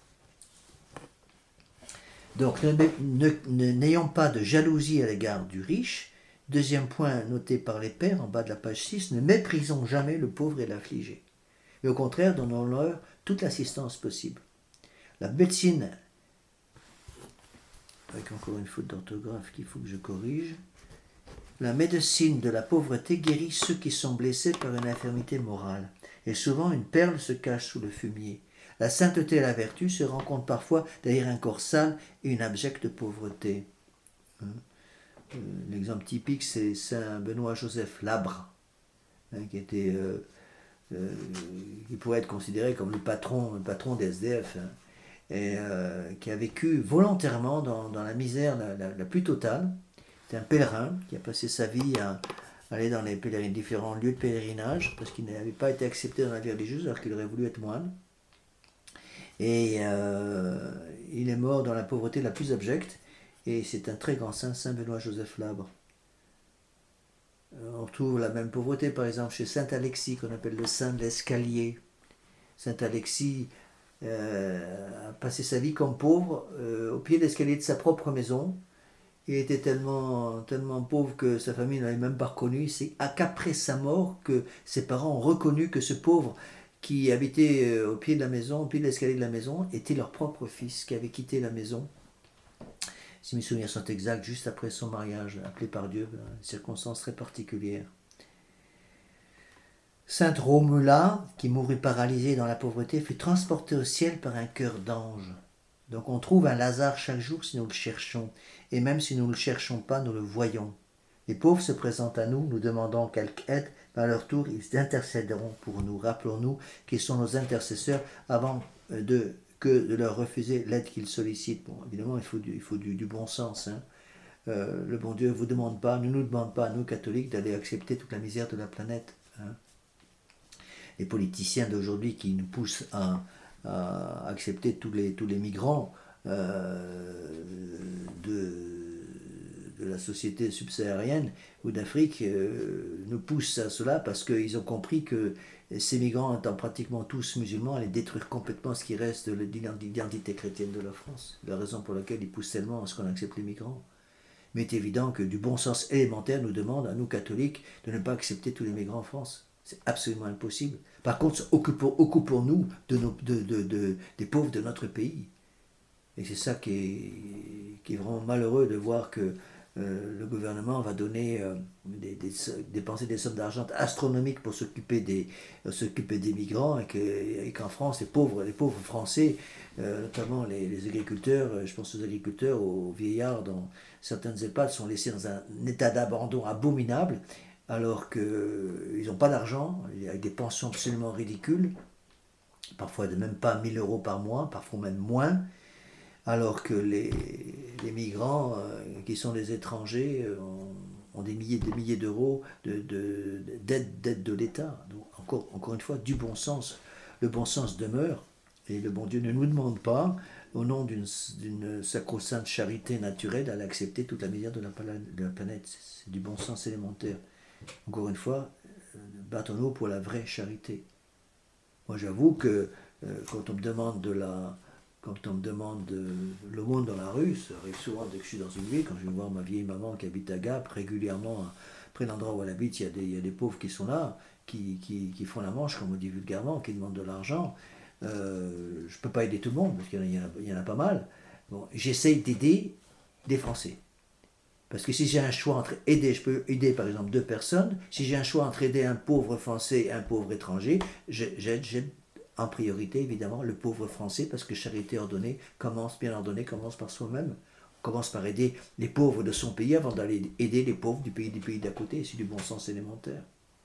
Donc, n'ayons pas de jalousie à l'égard du riche. Deuxième point noté par les pères en bas de la page six, ne méprisons jamais le pauvre et l'affligé. Et au contraire, donnons-leur toute l'assistance possible. La médecine, avec encore une faute d'orthographe qu'il faut que je corrige, la médecine de la pauvreté guérit ceux qui sont blessés par une infirmité morale. Et souvent, une perle se cache sous le fumier. La sainteté et la vertu se rencontrent parfois derrière un corps sale et une abjecte pauvreté. L'exemple typique, c'est Saint Benoît-Joseph Labre, hein, qui était, euh, euh, qui pourrait être considéré comme le patron, le patron des S D F, hein, et euh, qui a vécu volontairement dans, dans la misère la, la, la plus totale. C'est un pèlerin qui a passé sa vie à aller dans les pèlerins, différents lieux de pèlerinage, parce qu'il n'avait pas été accepté dans la vie religieuse alors qu'il aurait voulu être moine. Et euh, il est mort dans la pauvreté la plus abjecte. Et c'est un très grand saint, Saint Benoît-Joseph Labre. On retrouve la même pauvreté, par exemple, chez Saint Alexis, qu'on appelle le saint de l'escalier. Saint Alexis euh, a passé sa vie comme pauvre, euh, au pied de l'escalier de sa propre maison. Il était tellement, tellement pauvre que sa famille ne l'avait même pas reconnu. C'est qu'après sa mort que ses parents ont reconnu que ce pauvre qui habitait au pied de la maison, au pied de l'escalier de la maison, était leur propre fils qui avait quitté la maison. Si mes souvenirs sont exacts, juste après son mariage, appelé par Dieu, dans une circonstance très particulière. Sainte Romula, qui mourut paralysée dans la pauvreté, fut transportée au ciel par un cœur d'ange. Donc on trouve un Lazare chaque jour si nous le cherchons, et même si nous ne le cherchons pas, nous le voyons. Les pauvres se présentent à nous, nous demandons quelque aide, mais à leur tour, ils intercéderont pour nous. Rappelons-nous qu'ils sont nos intercesseurs avant de... que de leur refuser l'aide qu'ils sollicitent. Bon, évidemment, il faut du, il faut du, du bon sens. Hein. Euh, le bon Dieu ne vous demande pas, ne nous demande pas, nous catholiques, d'aller accepter toute la misère de la planète. Hein. Les politiciens d'aujourd'hui qui nous poussent à, à accepter tous les, tous les migrants euh, de, de la société subsaharienne ou d'Afrique euh, nous poussent à cela parce qu'ils ont compris que ces migrants étant pratiquement tous musulmans allaient détruire complètement ce qui reste de l'identité chrétienne de la France. La raison pour laquelle ils poussent tellement à ce qu'on accepte les migrants. Mais il est évident que du bon sens élémentaire nous demande à nous catholiques de ne pas accepter tous les migrants en France. C'est absolument impossible. Par contre, occupons, occupons-nous de nos, de, de, de, des pauvres de notre pays. Et c'est ça qui est, qui est vraiment malheureux de voir que Euh, le gouvernement va donner, euh, des, des, dépenser des sommes d'argent astronomiques pour s'occuper des, euh, s'occuper des migrants et, que, et qu'en France, les pauvres, les pauvres Français, euh, notamment les, les agriculteurs, je pense aux agriculteurs, aux vieillards dans certaines EHPAD, sont laissés dans un état d'abandon abominable alors qu'ils euh, n'ont pas d'argent, avec des pensions absolument ridicules, parfois de même pas mille euros par mois, parfois même moins. Alors que les, les migrants, euh, qui sont des étrangers, euh, ont, ont des milliers de milliers d'euros de, de, d'aide, d'aide de l'État. Donc, encore, encore une fois, du bon sens. Le bon sens demeure, et le bon Dieu ne nous demande pas, au nom d'une, d'une sacro-sainte charité naturelle, d'aller accepter toute la misère de la, de la planète. C'est du bon sens élémentaire. Encore une fois, battons-nous pour la vraie charité. Moi, j'avoue que euh, quand on me demande de la... Quand on me demande de l'aumône dans la rue, ça arrive souvent dès que je suis dans une ville, quand je vais voir ma vieille maman qui habite à Gap, régulièrement, près de l'endroit où elle habite, il y a des, il y a des pauvres qui sont là, qui, qui, qui font la manche, comme on dit vulgairement, qui demandent de l'argent. Euh, je ne peux pas aider tout le monde, parce qu'il y en a, il y en a pas mal. Bon, j'essaye d'aider des Français. Parce que si j'ai un choix entre aider, je peux aider par exemple deux personnes, si j'ai un choix entre aider un pauvre Français et un pauvre étranger, j'aide, j'aide en priorité, évidemment, le pauvre français, parce que charité ordonnée commence, bien ordonnée, commence par soi-même. On commence par aider les pauvres de son pays avant d'aller aider les pauvres du pays, du pays d'à côté. C'est du bon sens élémentaire.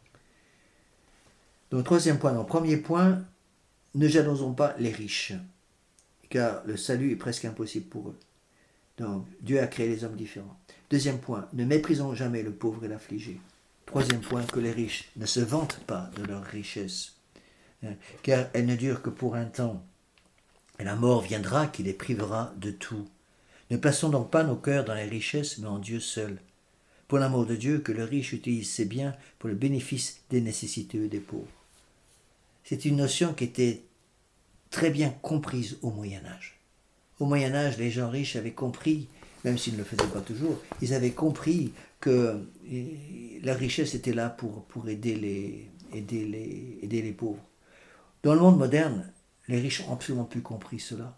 Donc, troisième point. Donc, premier point, ne jalousons pas les riches, car le salut est presque impossible pour eux. Donc, Dieu a créé les hommes différents. Deuxième point, ne méprisons jamais le pauvre et l'affligé. Troisième point, que les riches ne se vantent pas de leur richesse, car elle ne dure que pour un temps, et la mort viendra qui les privera de tout. Ne plaçons donc pas nos cœurs dans les richesses, mais en Dieu seul. Pour l'amour de Dieu, que le riche utilise ses biens pour le bénéfice des nécessiteux et des pauvres. C'est une notion qui était très bien comprise au Moyen-Âge. Au Moyen-Âge, les gens riches avaient compris, même s'ils ne le faisaient pas toujours, ils avaient compris que la richesse était là pour, pour aider, les, aider, les, aider les pauvres. Dans le monde moderne, les riches ont absolument plus compris cela.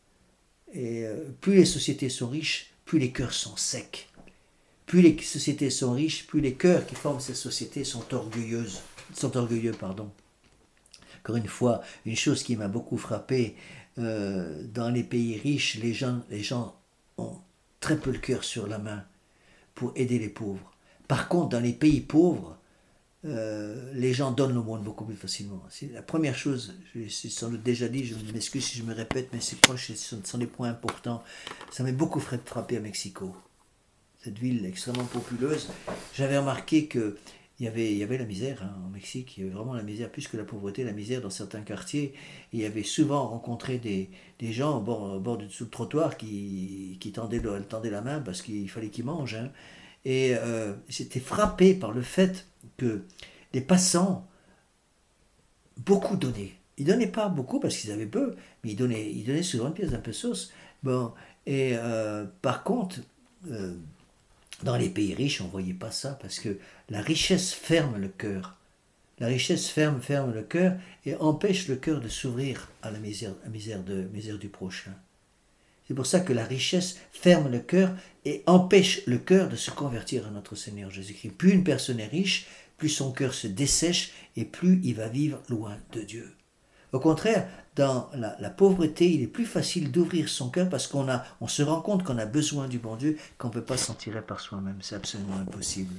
Et euh, plus les sociétés sont riches, plus les cœurs sont secs. Plus les sociétés sont riches, plus les cœurs qui forment ces sociétés sont orgueilleuses, sont orgueilleux, pardon. Encore une fois, une chose qui m'a beaucoup frappé, euh, dans les pays riches, les gens, les gens ont très peu le cœur sur la main pour aider les pauvres. Par contre, dans les pays pauvres, Euh, les gens donnent l'aumône beaucoup plus facilement. C'est la première chose, c'est sans doute déjà dit, je m'excuse si je me répète, mais c'est proche, ce sont des points importants. Ça m'a beaucoup frappé à Mexico, cette ville extrêmement populeuse. J'avais remarqué qu'il y avait, il y avait la misère hein, en Mexique, il y avait vraiment la misère, plus que la pauvreté, la misère dans certains quartiers. Et il y avait souvent rencontré des, des gens au bord, au bord du sous le trottoir qui, qui tendaient, le, tendaient la main parce qu'il fallait qu'ils mangent. Hein. Et euh, j'étais frappé par le fait que les passants, beaucoup donnaient. Ils ne donnaient pas beaucoup parce qu'ils avaient peu, mais ils donnaient, ils donnaient souvent une pièce d'un peu sauce. Bon, et euh, par contre, euh, dans les pays riches, on ne voyait pas ça parce que la richesse ferme le cœur. La richesse ferme, ferme le cœur et empêche le cœur de s'ouvrir à la misère, à la misère, de, misère du prochain. C'est pour ça que la richesse ferme le cœur et empêche le cœur de se convertir à notre Seigneur Jésus-Christ. Plus une personne est riche, plus son cœur se dessèche et plus il va vivre loin de Dieu. Au contraire, dans la, la pauvreté, il est plus facile d'ouvrir son cœur parce qu'on a, on se rend compte qu'on a besoin du bon Dieu, qu'on ne peut pas s'en tirer par soi-même. C'est absolument impossible.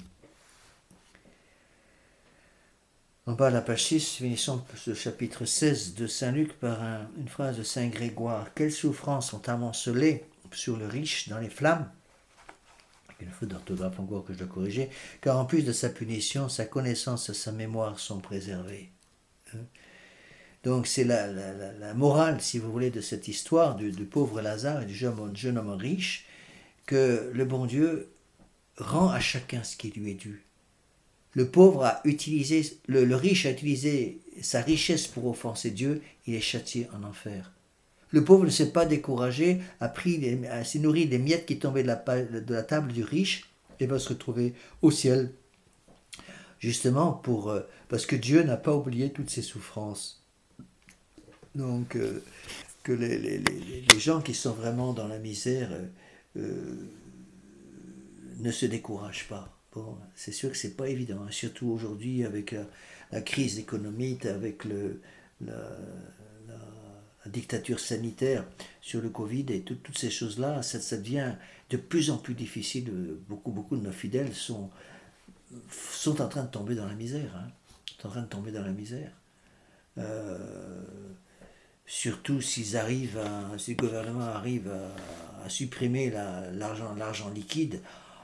En bas à la page six, finissons ce chapitre seize de Saint Luc par un, une phrase de Saint Grégoire. Quelles souffrances sont amoncelées sur le riche dans les flammes. Une faute d'orthographe encore que je dois corriger, car en plus de sa punition, sa connaissance et sa mémoire sont préservées. Donc c'est la, la, la, la morale, si vous voulez, de cette histoire du, du pauvre Lazare et du jeune, jeune homme riche, que le bon Dieu rend à chacun ce qui lui est dû. Le pauvre a utilisé, le, le riche a utilisé sa richesse pour offenser Dieu, il est châtié en enfer. Le pauvre ne s'est pas découragé, a pris, les, a s'est nourri des miettes qui tombaient de la, de la table du riche et va se retrouver au ciel. Justement, pour, parce que Dieu n'a pas oublié toutes ses souffrances. Donc, euh, que les, les, les, les gens qui sont vraiment dans la misère euh, ne se découragent pas. Bon, c'est sûr que c'est pas évident, hein, surtout aujourd'hui avec la, la crise économique, avec le, la, la, la dictature sanitaire sur le Covid et tout, toutes ces choses-là, ça, ça devient de plus en plus difficile. Beaucoup, beaucoup de nos fidèles sont, sont en train de tomber dans la misère, hein, sont en train de tomber dans la misère. Euh, surtout s'ils arrivent à, si le gouvernement arrive à, à supprimer la, l'argent, l'argent liquide.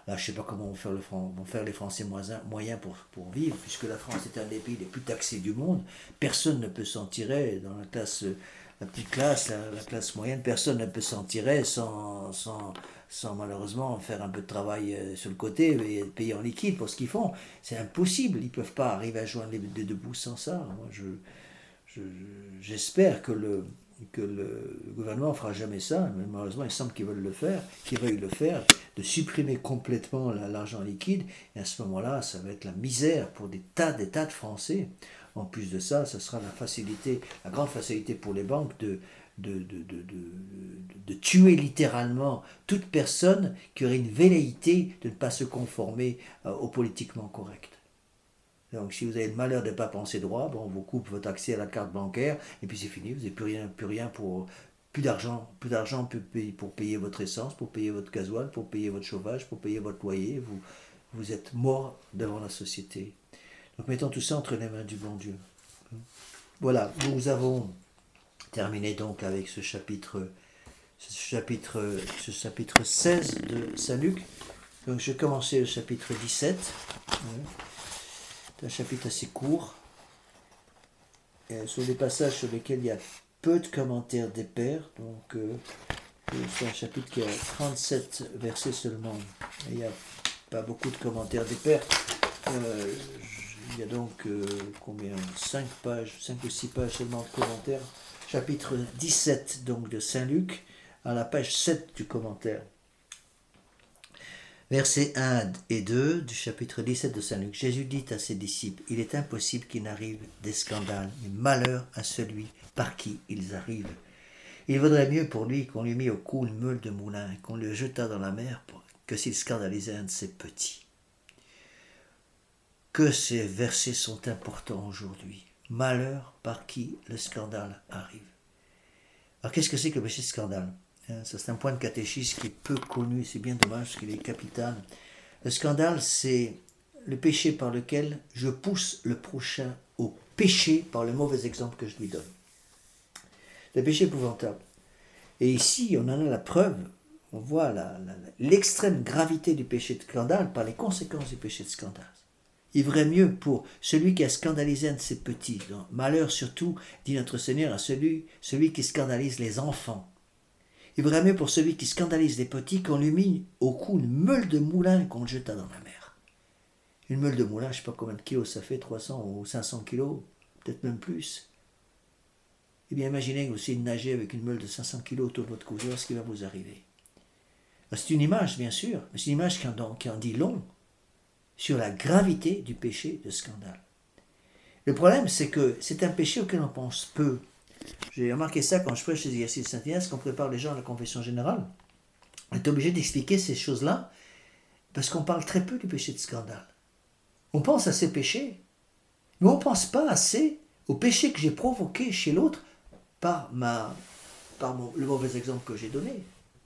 Là, je ne sais pas comment vont faire, le Fran- vont faire les Français moisins- moyens pour, pour vivre, puisque la France est un des pays les plus taxés du monde. Personne ne peut s'en tirer dans la classe, la petite classe, la, la classe moyenne. Personne ne peut s'en tirer sans, sans, sans malheureusement faire un peu de travail euh, sur le côté et payer en liquide pour ce qu'ils font. C'est impossible. Ils ne peuvent pas arriver à joindre les deux bouts sans ça. Moi, je, je- j'espère que le, que le gouvernement ne fera jamais ça, mais malheureusement il semble qu'ils veulent le faire, qu'ils veuillent le faire, de supprimer complètement la- l'argent liquide, et à ce moment-là, ça va être la misère pour des tas, des tas de Français. En plus de ça, ça sera la facilité, la grande facilité pour les banques de, de, de, de, de, de tuer littéralement toute personne qui aurait une velléité de ne pas se conformer euh, au politiquement correct. Donc, si vous avez le malheur de ne pas penser droit, bon, on vous coupe votre accès à la carte bancaire, et puis c'est fini, vous n'avez plus rien, plus rien pour, plus d'argent, plus d'argent pour payer, pour payer votre essence, pour payer votre gasoil, pour payer votre chauffage, pour payer votre loyer, vous, vous êtes mort devant la société. Donc, mettons tout ça entre les mains du bon Dieu. Voilà, nous avons terminé donc avec ce chapitre, ce chapitre, ce chapitre seize de Saint Luc. Donc, je vais commencer le chapitre dix-sept. C'est un chapitre assez court, et sur des passages sur lesquels il y a peu de commentaires des pères. Donc, euh, c'est un chapitre qui a trente-sept versets seulement. Et il n'y a pas beaucoup de commentaires des pères. Euh, il y a donc euh, combien cinq pages, cinq ou six pages seulement de commentaires. Chapitre dix-sept donc de Saint Luc, à la page sept du commentaire. Versets un et deux du chapitre dix-sept de Saint Luc. Jésus dit à ses disciples, il est impossible qu'il n'arrive des scandales, mais malheur à celui par qui ils arrivent. Il vaudrait mieux pour lui qu'on lui mît au cou une meule de moulin, qu'on le jetât dans la mer, pour, que s'il scandalisait un de ses petits. Que ces versets sont importants aujourd'hui. Malheur par qui le scandale arrive. Alors qu'est-ce que c'est que le péché de scandale ? Ça, c'est un point de catéchisme qui est peu connu, c'est bien dommage parce qu'il est capital. Le scandale, c'est le péché par lequel je pousse le prochain au péché par le mauvais exemple que je lui donne. Le péché épouvantable. Et ici, on en a la preuve, on voit la, la, l'extrême gravité du péché de scandale par les conséquences du péché de scandale. Il vaudrait mieux pour celui qui a scandalisé un de ses petits, donc, malheur surtout, dit notre Seigneur, à celui, celui qui scandalise les enfants. Il vaudrait mieux pour celui qui scandalise les petits qu'on lui mit au cou une meule de moulin qu'on le jeta dans la mer. Une meule de moulin, je ne sais pas combien de kilos ça fait, trois cents ou cinq cents kilos, peut-être même plus. Eh bien, imaginez que vous essayez de nager avec une meule de cinq cents kilos autour de votre cou, ce qui va vous arriver. C'est une image, bien sûr, mais c'est une image qui en, qui en dit long sur la gravité du péché de scandale. Le problème, c'est que c'est un péché auquel on pense peu. J'ai remarqué ça quand je prêche les exercices de Saint-Ignace, qu'on prépare les gens à la confession générale. On est obligé d'expliquer ces choses-là parce qu'on parle très peu du péché de scandale. On pense à ces péchés, mais on ne pense pas assez au péché que j'ai provoqué chez l'autre par, ma, par mon, le mauvais exemple que j'ai donné.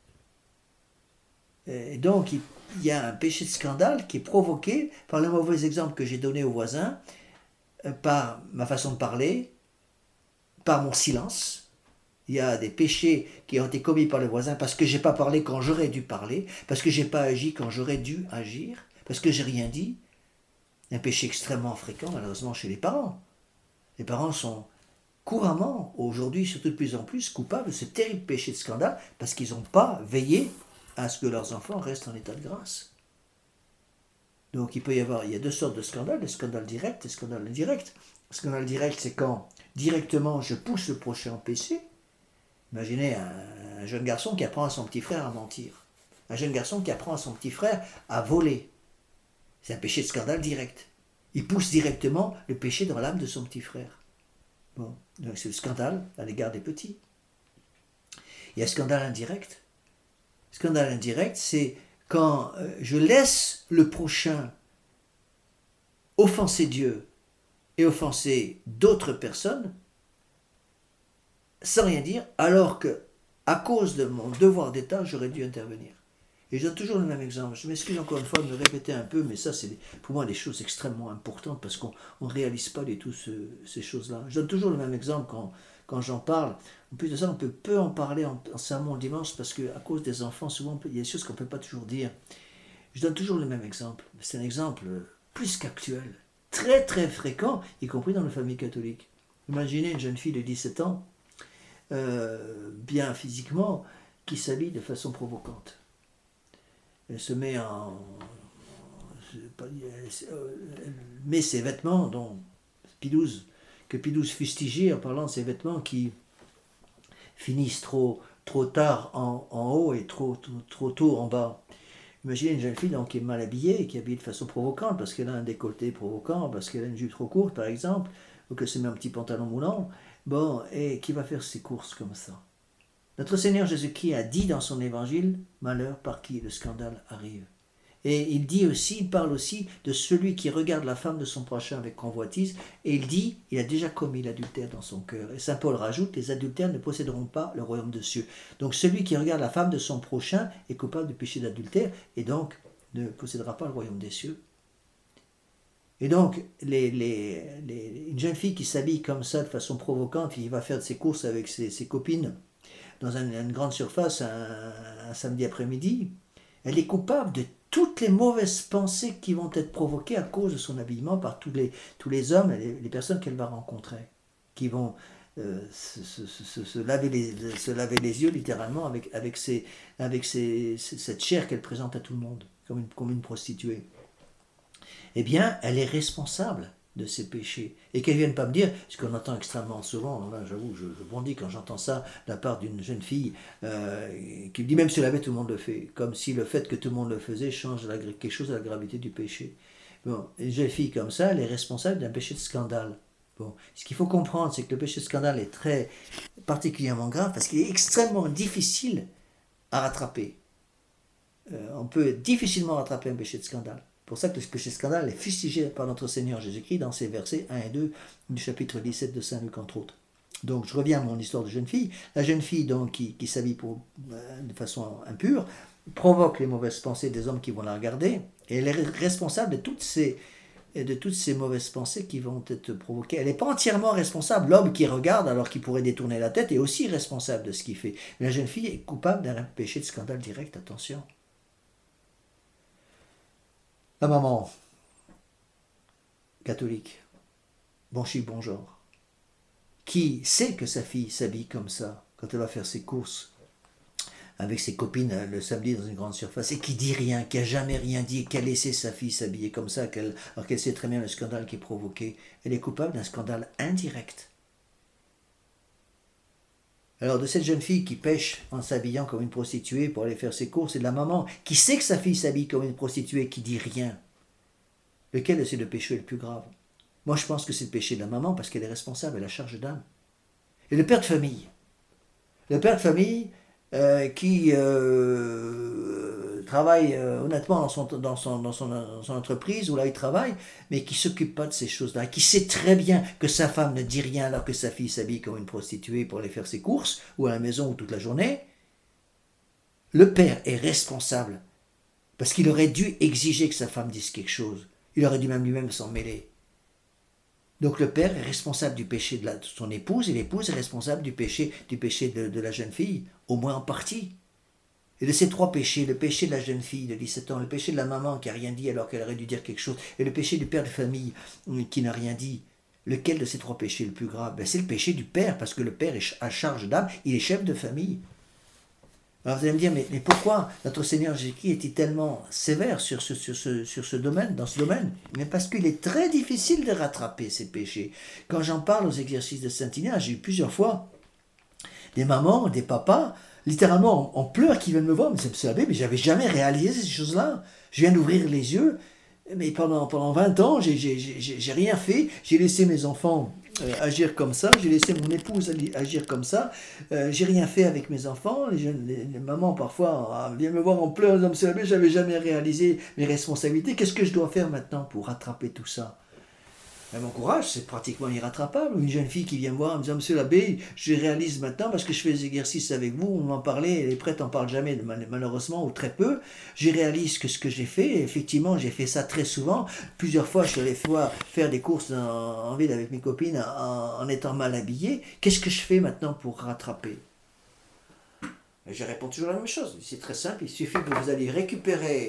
Et donc, il, il y a un péché de scandale qui est provoqué par le mauvais exemple que j'ai donné au voisin, par ma façon de parler, par mon silence. Il y a des péchés qui ont été commis par le voisin parce que je n'ai pas parlé quand j'aurais dû parler, parce que je n'ai pas agi quand j'aurais dû agir, parce que je n'ai rien dit. Un péché extrêmement fréquent, malheureusement, chez les parents. Les parents sont couramment, aujourd'hui, surtout de plus en plus, coupables de ce terrible péché de scandale parce qu'ils n'ont pas veillé à ce que leurs enfants restent en état de grâce. Donc il peut y avoir, il y a deux sortes de scandales, les scandales directs et les scandales indirects. Le scandale direct, c'est quand directement je pousse le prochain au péché. Imaginez un, un jeune garçon qui apprend à son petit frère à mentir. Un jeune garçon qui apprend à son petit frère à voler. C'est un péché de scandale direct. Il pousse directement le péché dans l'âme de son petit frère. Bon, donc c'est le scandale à l'égard des petits. Il y a le scandale indirect. Le scandale indirect, c'est quand je laisse le prochain offenser Dieu et offenser d'autres personnes sans rien dire, alors que, à cause de mon devoir d'État, j'aurais dû intervenir. Et je donne toujours le même exemple. Je m'excuse encore une fois de me répéter un peu, mais ça, c'est pour moi des choses extrêmement importantes parce qu'on ne réalise pas du tout ce, ces choses-là. Je donne toujours le même exemple quand, quand j'en parle. En plus de ça, on peut peu en parler en, en sermon le dimanche parce qu'à cause des enfants, souvent, il y a des choses qu'on ne peut pas toujours dire. Je donne toujours le même exemple. C'est un exemple plus qu'actuel, très très fréquent, y compris dans les familles catholiques. Imaginez une jeune fille de dix-sept ans, euh, bien physiquement, qui s'habille de façon provocante. Elle se met en... Elle met ses vêtements dont Pie douze, que Pie douze fustigeait en parlant de ses vêtements qui finissent trop, trop tard en, en haut et trop, trop, trop tôt en bas. Imaginez une jeune fille donc, qui est mal habillée, qui est habillée de façon provocante, parce qu'elle a un décolleté provocant, parce qu'elle a une jupe trop courte par exemple, ou qu'elle se met un petit pantalon moulant, bon, et qui va faire ses courses comme ça. Notre Seigneur Jésus-Christ a dit dans son évangile, malheur par qui le scandale arrive. Et il dit aussi, il parle aussi de celui qui regarde la femme de son prochain avec convoitise, et il dit, il a déjà commis l'adultère dans son cœur. Et saint Paul rajoute, les adultères ne posséderont pas le royaume des cieux. Donc celui qui regarde la femme de son prochain est coupable du péché d'adultère, et donc ne possédera pas le royaume des cieux. Et donc, les, les, les, une jeune fille qui s'habille comme ça, de façon provocante, qui va faire de ses courses avec ses, ses copines, dans une, une grande surface, un, un samedi après-midi, elle est coupable de toutes les mauvaises pensées qui vont être provoquées à cause de son habillement par tous les, tous les hommes et les, les personnes qu'elle va rencontrer, qui vont euh, se, se, se, se, laver les, se laver les yeux littéralement avec, avec, ses, avec ses, cette chair qu'elle présente à tout le monde, comme une, comme une prostituée. Eh bien, elle est responsable de ses péchés. Et qu'elle ne vienne pas me dire, ce qu'on entend extrêmement souvent, là j'avoue, je, je bondis quand j'entends ça de la part d'une jeune fille euh, qui me dit, même si la bête, tout le monde le fait, comme si le fait que tout le monde le faisait change la, quelque chose à la gravité du péché. Bon, une jeune fille comme ça, elle est responsable d'un péché de scandale. Bon, ce qu'il faut comprendre, c'est que le péché de scandale est très particulièrement grave parce qu'il est extrêmement difficile à rattraper. Euh, on peut difficilement rattraper un péché de scandale. C'est pour ça que le péché de scandale est fustigé par notre Seigneur Jésus-Christ dans ces versets un et deux du chapitre dix-sept de Saint Luc, entre autres. Donc, je reviens à mon histoire de jeune fille. La jeune fille donc, qui, qui s'habille pour, euh, de façon impure provoque les mauvaises pensées des hommes qui vont la regarder, et elle est responsable de toutes ces, de toutes ces mauvaises pensées qui vont être provoquées. Elle n'est pas entièrement responsable. L'homme qui regarde alors qu'il pourrait détourner la tête est aussi responsable de ce qu'il fait. Mais la jeune fille est coupable d'un péché de scandale direct, attention. La maman, catholique, bon chic, bon genre, qui sait que sa fille s'habille comme ça quand elle va faire ses courses avec ses copines le samedi dans une grande surface, et qui dit rien, qui n'a jamais rien dit, qui a laissé sa fille s'habiller comme ça, qu'elle, alors qu'elle sait très bien le scandale qui est provoqué, elle est coupable d'un scandale indirect. Alors de cette jeune fille qui pêche en s'habillant comme une prostituée pour aller faire ses courses, et de la maman qui sait que sa fille s'habille comme une prostituée, qui dit rien, lequel de ces deux péchés est le plus grave? Moi je pense que c'est le péché de la maman parce qu'elle est responsable, elle a charge d'âme. Et le père de famille, le père de famille euh, qui euh, travaille euh, honnêtement dans son, dans, son, dans, son, dans son entreprise où là il travaille, mais qui ne s'occupe pas de ces choses-là, qui sait très bien que sa femme ne dit rien alors que sa fille s'habille comme une prostituée pour aller faire ses courses, ou à la maison ou toute la journée. Le père est responsable parce qu'il aurait dû exiger que sa femme dise quelque chose. Il aurait dû même lui-même s'en mêler. Donc le père est responsable du péché de, la, de son épouse, et l'épouse est responsable du péché, du péché de, de la jeune fille, au moins en partie. Et de ces trois péchés, le péché de la jeune fille de dix-sept ans, le péché de la maman qui n'a rien dit alors qu'elle aurait dû dire quelque chose, et le péché du père de famille qui n'a rien dit, lequel de ces trois péchés est le plus grave? Ben, c'est le péché du père, parce que le père est à charge d'âme, il est chef de famille. Alors vous allez me dire, mais, mais pourquoi notre Seigneur Jésus-Christ est-il tellement sévère sur ce, sur, ce, sur ce domaine, dans ce domaine? Mais parce qu'il est très difficile de rattraper ces péchés. Quand j'en parle aux exercices de Saint-Ignace, j'ai eu plusieurs fois des mamans, des papas, littéralement en pleurs, qui viennent me voir, mais c'est monsieur l'abbé, mais j'avais jamais réalisé ces choses-là. Je viens d'ouvrir les yeux, mais pendant, pendant vingt ans, j'ai, j'ai, j'ai, j'ai rien fait, j'ai laissé mes enfants Euh, agir comme ça, j'ai laissé mon épouse agir comme ça, euh, j'ai rien fait avec mes enfants, les, jeunes, les, les mamans parfois euh, viennent me voir en pleurs, disant, monsieur l'abbé, j'avais jamais réalisé mes responsabilités, qu'est-ce que je dois faire maintenant pour rattraper tout ça? Mais mon courage, c'est pratiquement irrattrapable. Une jeune fille qui vient me voir en me disant, monsieur l'abbé, je réalise maintenant parce que je fais des exercices avec vous, on m'en parlait, les prêtres n'en parlent jamais malheureusement, ou très peu. Je réalise que ce que j'ai fait, effectivement j'ai fait ça très souvent, plusieurs fois je suis allé faire des courses en, en ville avec mes copines en, en étant mal habillé. Qu'est-ce que je fais maintenant pour rattraper? Et je réponds toujours la même chose, c'est très simple, il suffit que vous allez récupérer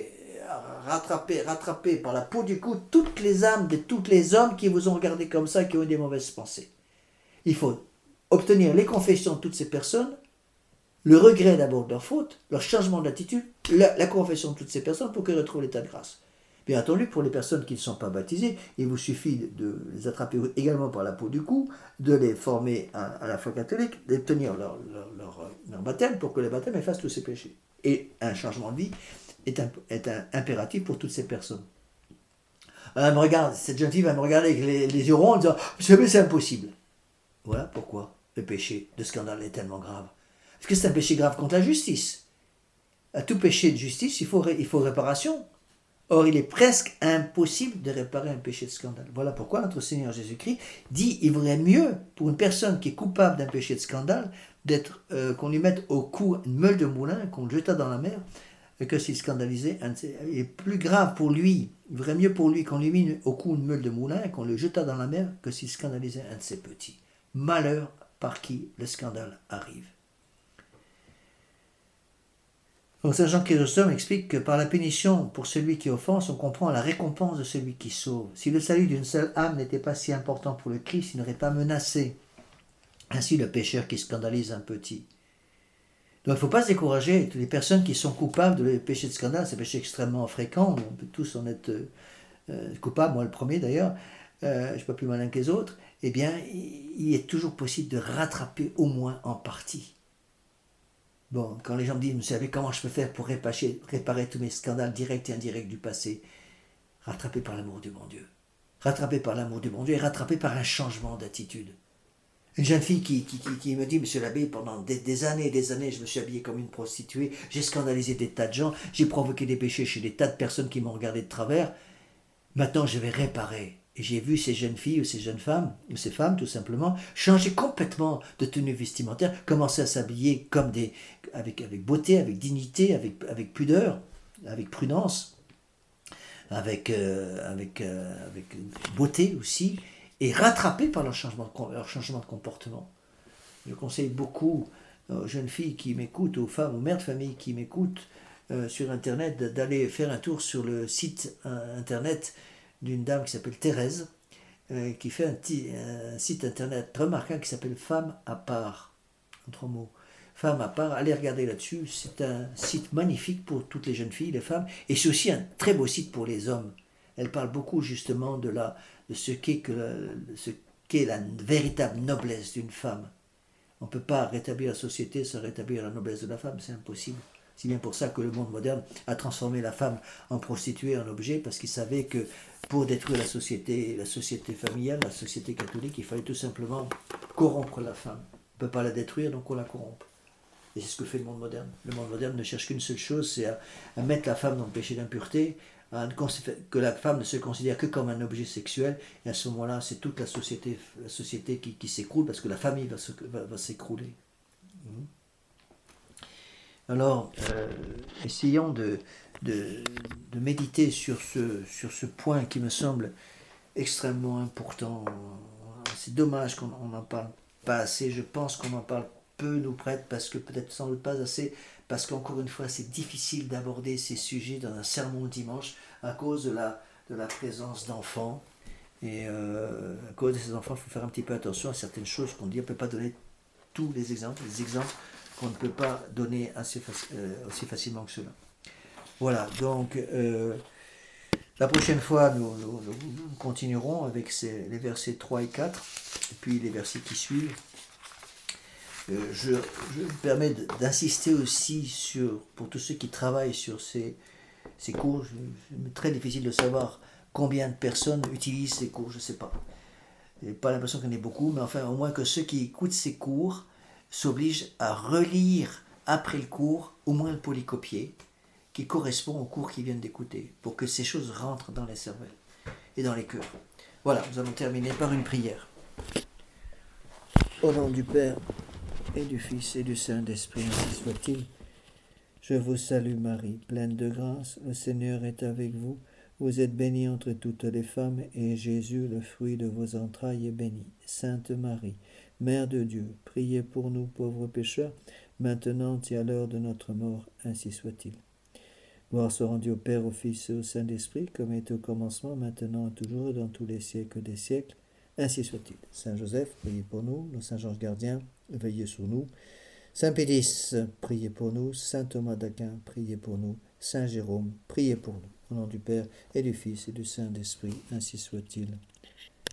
rattraper, rattraper par la peau du cou toutes les âmes de tous les hommes qui vous ont regardé comme ça, qui ont eu des mauvaises pensées. Il faut obtenir les confessions de toutes ces personnes, le regret d'abord de leur faute, leur changement d'attitude, la, la confession de toutes ces personnes pour qu'elles retrouvent l'état de grâce. Bien entendu, pour les personnes qui ne sont pas baptisées, il vous suffit de les attraper également par la peau du cou, de les former à, à la foi catholique, d'obtenir leur, leur, leur, leur baptême pour que le baptême efface tous ces péchés. Et un changement de vie est, un, est un impératif pour toutes ces personnes. Alors, elle me regarde, cette jeune fille va me regarder avec les, les yeux ronds en disant « c'est impossible ». Voilà pourquoi le péché de scandale est tellement grave. Parce que c'est un péché grave contre la justice. À tout péché de justice, il faut, il faut réparation. Or, il est presque impossible de réparer un péché de scandale. Voilà pourquoi notre Seigneur Jésus-Christ dit il vaudrait mieux pour une personne qui est coupable d'un péché de scandale d'être euh, qu'on lui mette au cou une meule de moulin, qu'on le jetât dans la mer, que s'il scandalisait. Il est plus grave pour lui, il vaudrait mieux pour lui qu'on lui mette au cou une meule de moulin et qu'on le jetât dans la mer que s'il scandalisait un de ses petits. Malheur par qui le scandale arrive. Donc Saint Jean Chrysostome explique que par la pénition pour celui qui offense, on comprend la récompense de celui qui sauve. Si le salut d'une seule âme n'était pas si important pour le Christ, il n'aurait pas menacé ainsi le pécheur qui scandalise un petit. Donc il ne faut pas se décourager. Les personnes qui sont coupables de péché de scandale, c'est un péché extrêmement fréquent, on peut tous en être euh, coupables, moi le premier d'ailleurs, euh, je ne suis pas plus malin que les autres, eh bien il est toujours possible de rattraper au moins en partie. Bon, quand les gens me disent, vous savez comment je peux faire pour réparer, réparer tous mes scandales directs et indirects du passé? Rattrapé par l'amour du bon Dieu. Rattrapé par l'amour du bon Dieu et rattrapé par un changement d'attitude. Une jeune fille qui, qui, qui, qui me dit, monsieur l'abbé, pendant des, des années et des années, je me suis habillée comme une prostituée, j'ai scandalisé des tas de gens, j'ai provoqué des péchés chez des tas de personnes qui m'ont regardé de travers. Maintenant, je vais réparer. Et j'ai vu ces jeunes filles ou ces jeunes femmes, ou ces femmes tout simplement, changer complètement de tenue vestimentaire, commencer à s'habiller comme des, avec, avec beauté, avec dignité, avec, avec pudeur, avec prudence, avec, euh, avec, euh, avec beauté aussi, et rattrapés par leur changement de, leur changement de comportement. Je conseille beaucoup aux jeunes filles qui m'écoutent, aux femmes, aux mères de famille qui m'écoutent euh, sur Internet, d'aller faire un tour sur le site euh, Internet d'une dame qui s'appelle Thérèse, euh, qui fait un, t- un site internet remarquable qui s'appelle Femmes à part. En trois mots. Femmes à part, allez regarder là-dessus. C'est un site magnifique pour toutes les jeunes filles, les femmes, et c'est aussi un très beau site pour les hommes. Elle parle beaucoup justement de, la, de ce, qu'est que, ce qu'est la véritable noblesse d'une femme. On ne peut pas rétablir la société sans rétablir la noblesse de la femme, c'est impossible. C'est bien pour ça que le monde moderne a transformé la femme en prostituée, en objet, parce qu'il savait que pour détruire la société, la société familiale, la société catholique, il fallait tout simplement corrompre la femme. On ne peut pas la détruire, donc on la corrompt. Et c'est ce que fait le monde moderne. Le monde moderne ne cherche qu'une seule chose, c'est à, à mettre la femme dans le péché d'impureté, à, que la femme ne se considère que comme un objet sexuel, et à ce moment-là, c'est toute la société, la société qui, qui s'écroule, parce que la famille va, se, va, va s'écrouler. Mmh. Alors, euh, essayons de, de, de méditer sur ce, sur ce point qui me semble extrêmement important. C'est dommage qu'on n'en parle pas assez. Je pense qu'on en parle peu, nous prêtres, parce que peut-être sans doute pas assez, parce qu'encore une fois, c'est difficile d'aborder ces sujets dans un sermon le dimanche à cause de la, de la présence d'enfants. Et euh, à cause de ces enfants, il faut faire un petit peu attention à certaines choses qu'on dit. On ne peut pas donner tous les exemples. Les exemples qu'on ne peut pas donner assez faci- euh, aussi facilement que cela. Voilà, donc euh, la prochaine fois, nous, nous, nous continuerons avec ces, les versets trois et quatre, et puis les versets qui suivent. Euh, je, je me permets d'insister aussi sur, pour tous ceux qui travaillent sur ces, ces cours, c'est très difficile de savoir combien de personnes utilisent ces cours, je ne sais pas. Je n'ai pas l'impression qu'il y en ait beaucoup, mais enfin au moins que ceux qui écoutent ces cours s'oblige à relire après le cours au moins le polycopier qui correspond au cours qu'ils viennent d'écouter pour que ces choses rentrent dans les cervelles et dans les cœurs. Voilà, nous allons terminer par une prière. Au nom du Père et du Fils et du Saint-Esprit, ainsi soit-il. Je vous salue Marie, pleine de grâce, le Seigneur est avec vous. Vous êtes bénie entre toutes les femmes, et Jésus, le fruit de vos entrailles, est béni. Sainte Marie, Mère de Dieu, priez pour nous pauvres pécheurs, maintenant et à l'heure de notre mort, ainsi soit-il. Gloire soit rendue au Père, au Fils et au Saint-Esprit, comme il était au commencement, maintenant et toujours, et dans tous les siècles des siècles. Ainsi soit-il. Saint Joseph, priez pour nous. Le Saint Georges Gardien, veillez sur nous. Saint Pédis, priez pour nous. Saint Thomas d'Aquin, priez pour nous. Saint Jérôme, priez pour nous. Au nom du Père et du Fils et du Saint-Esprit, ainsi soit-il.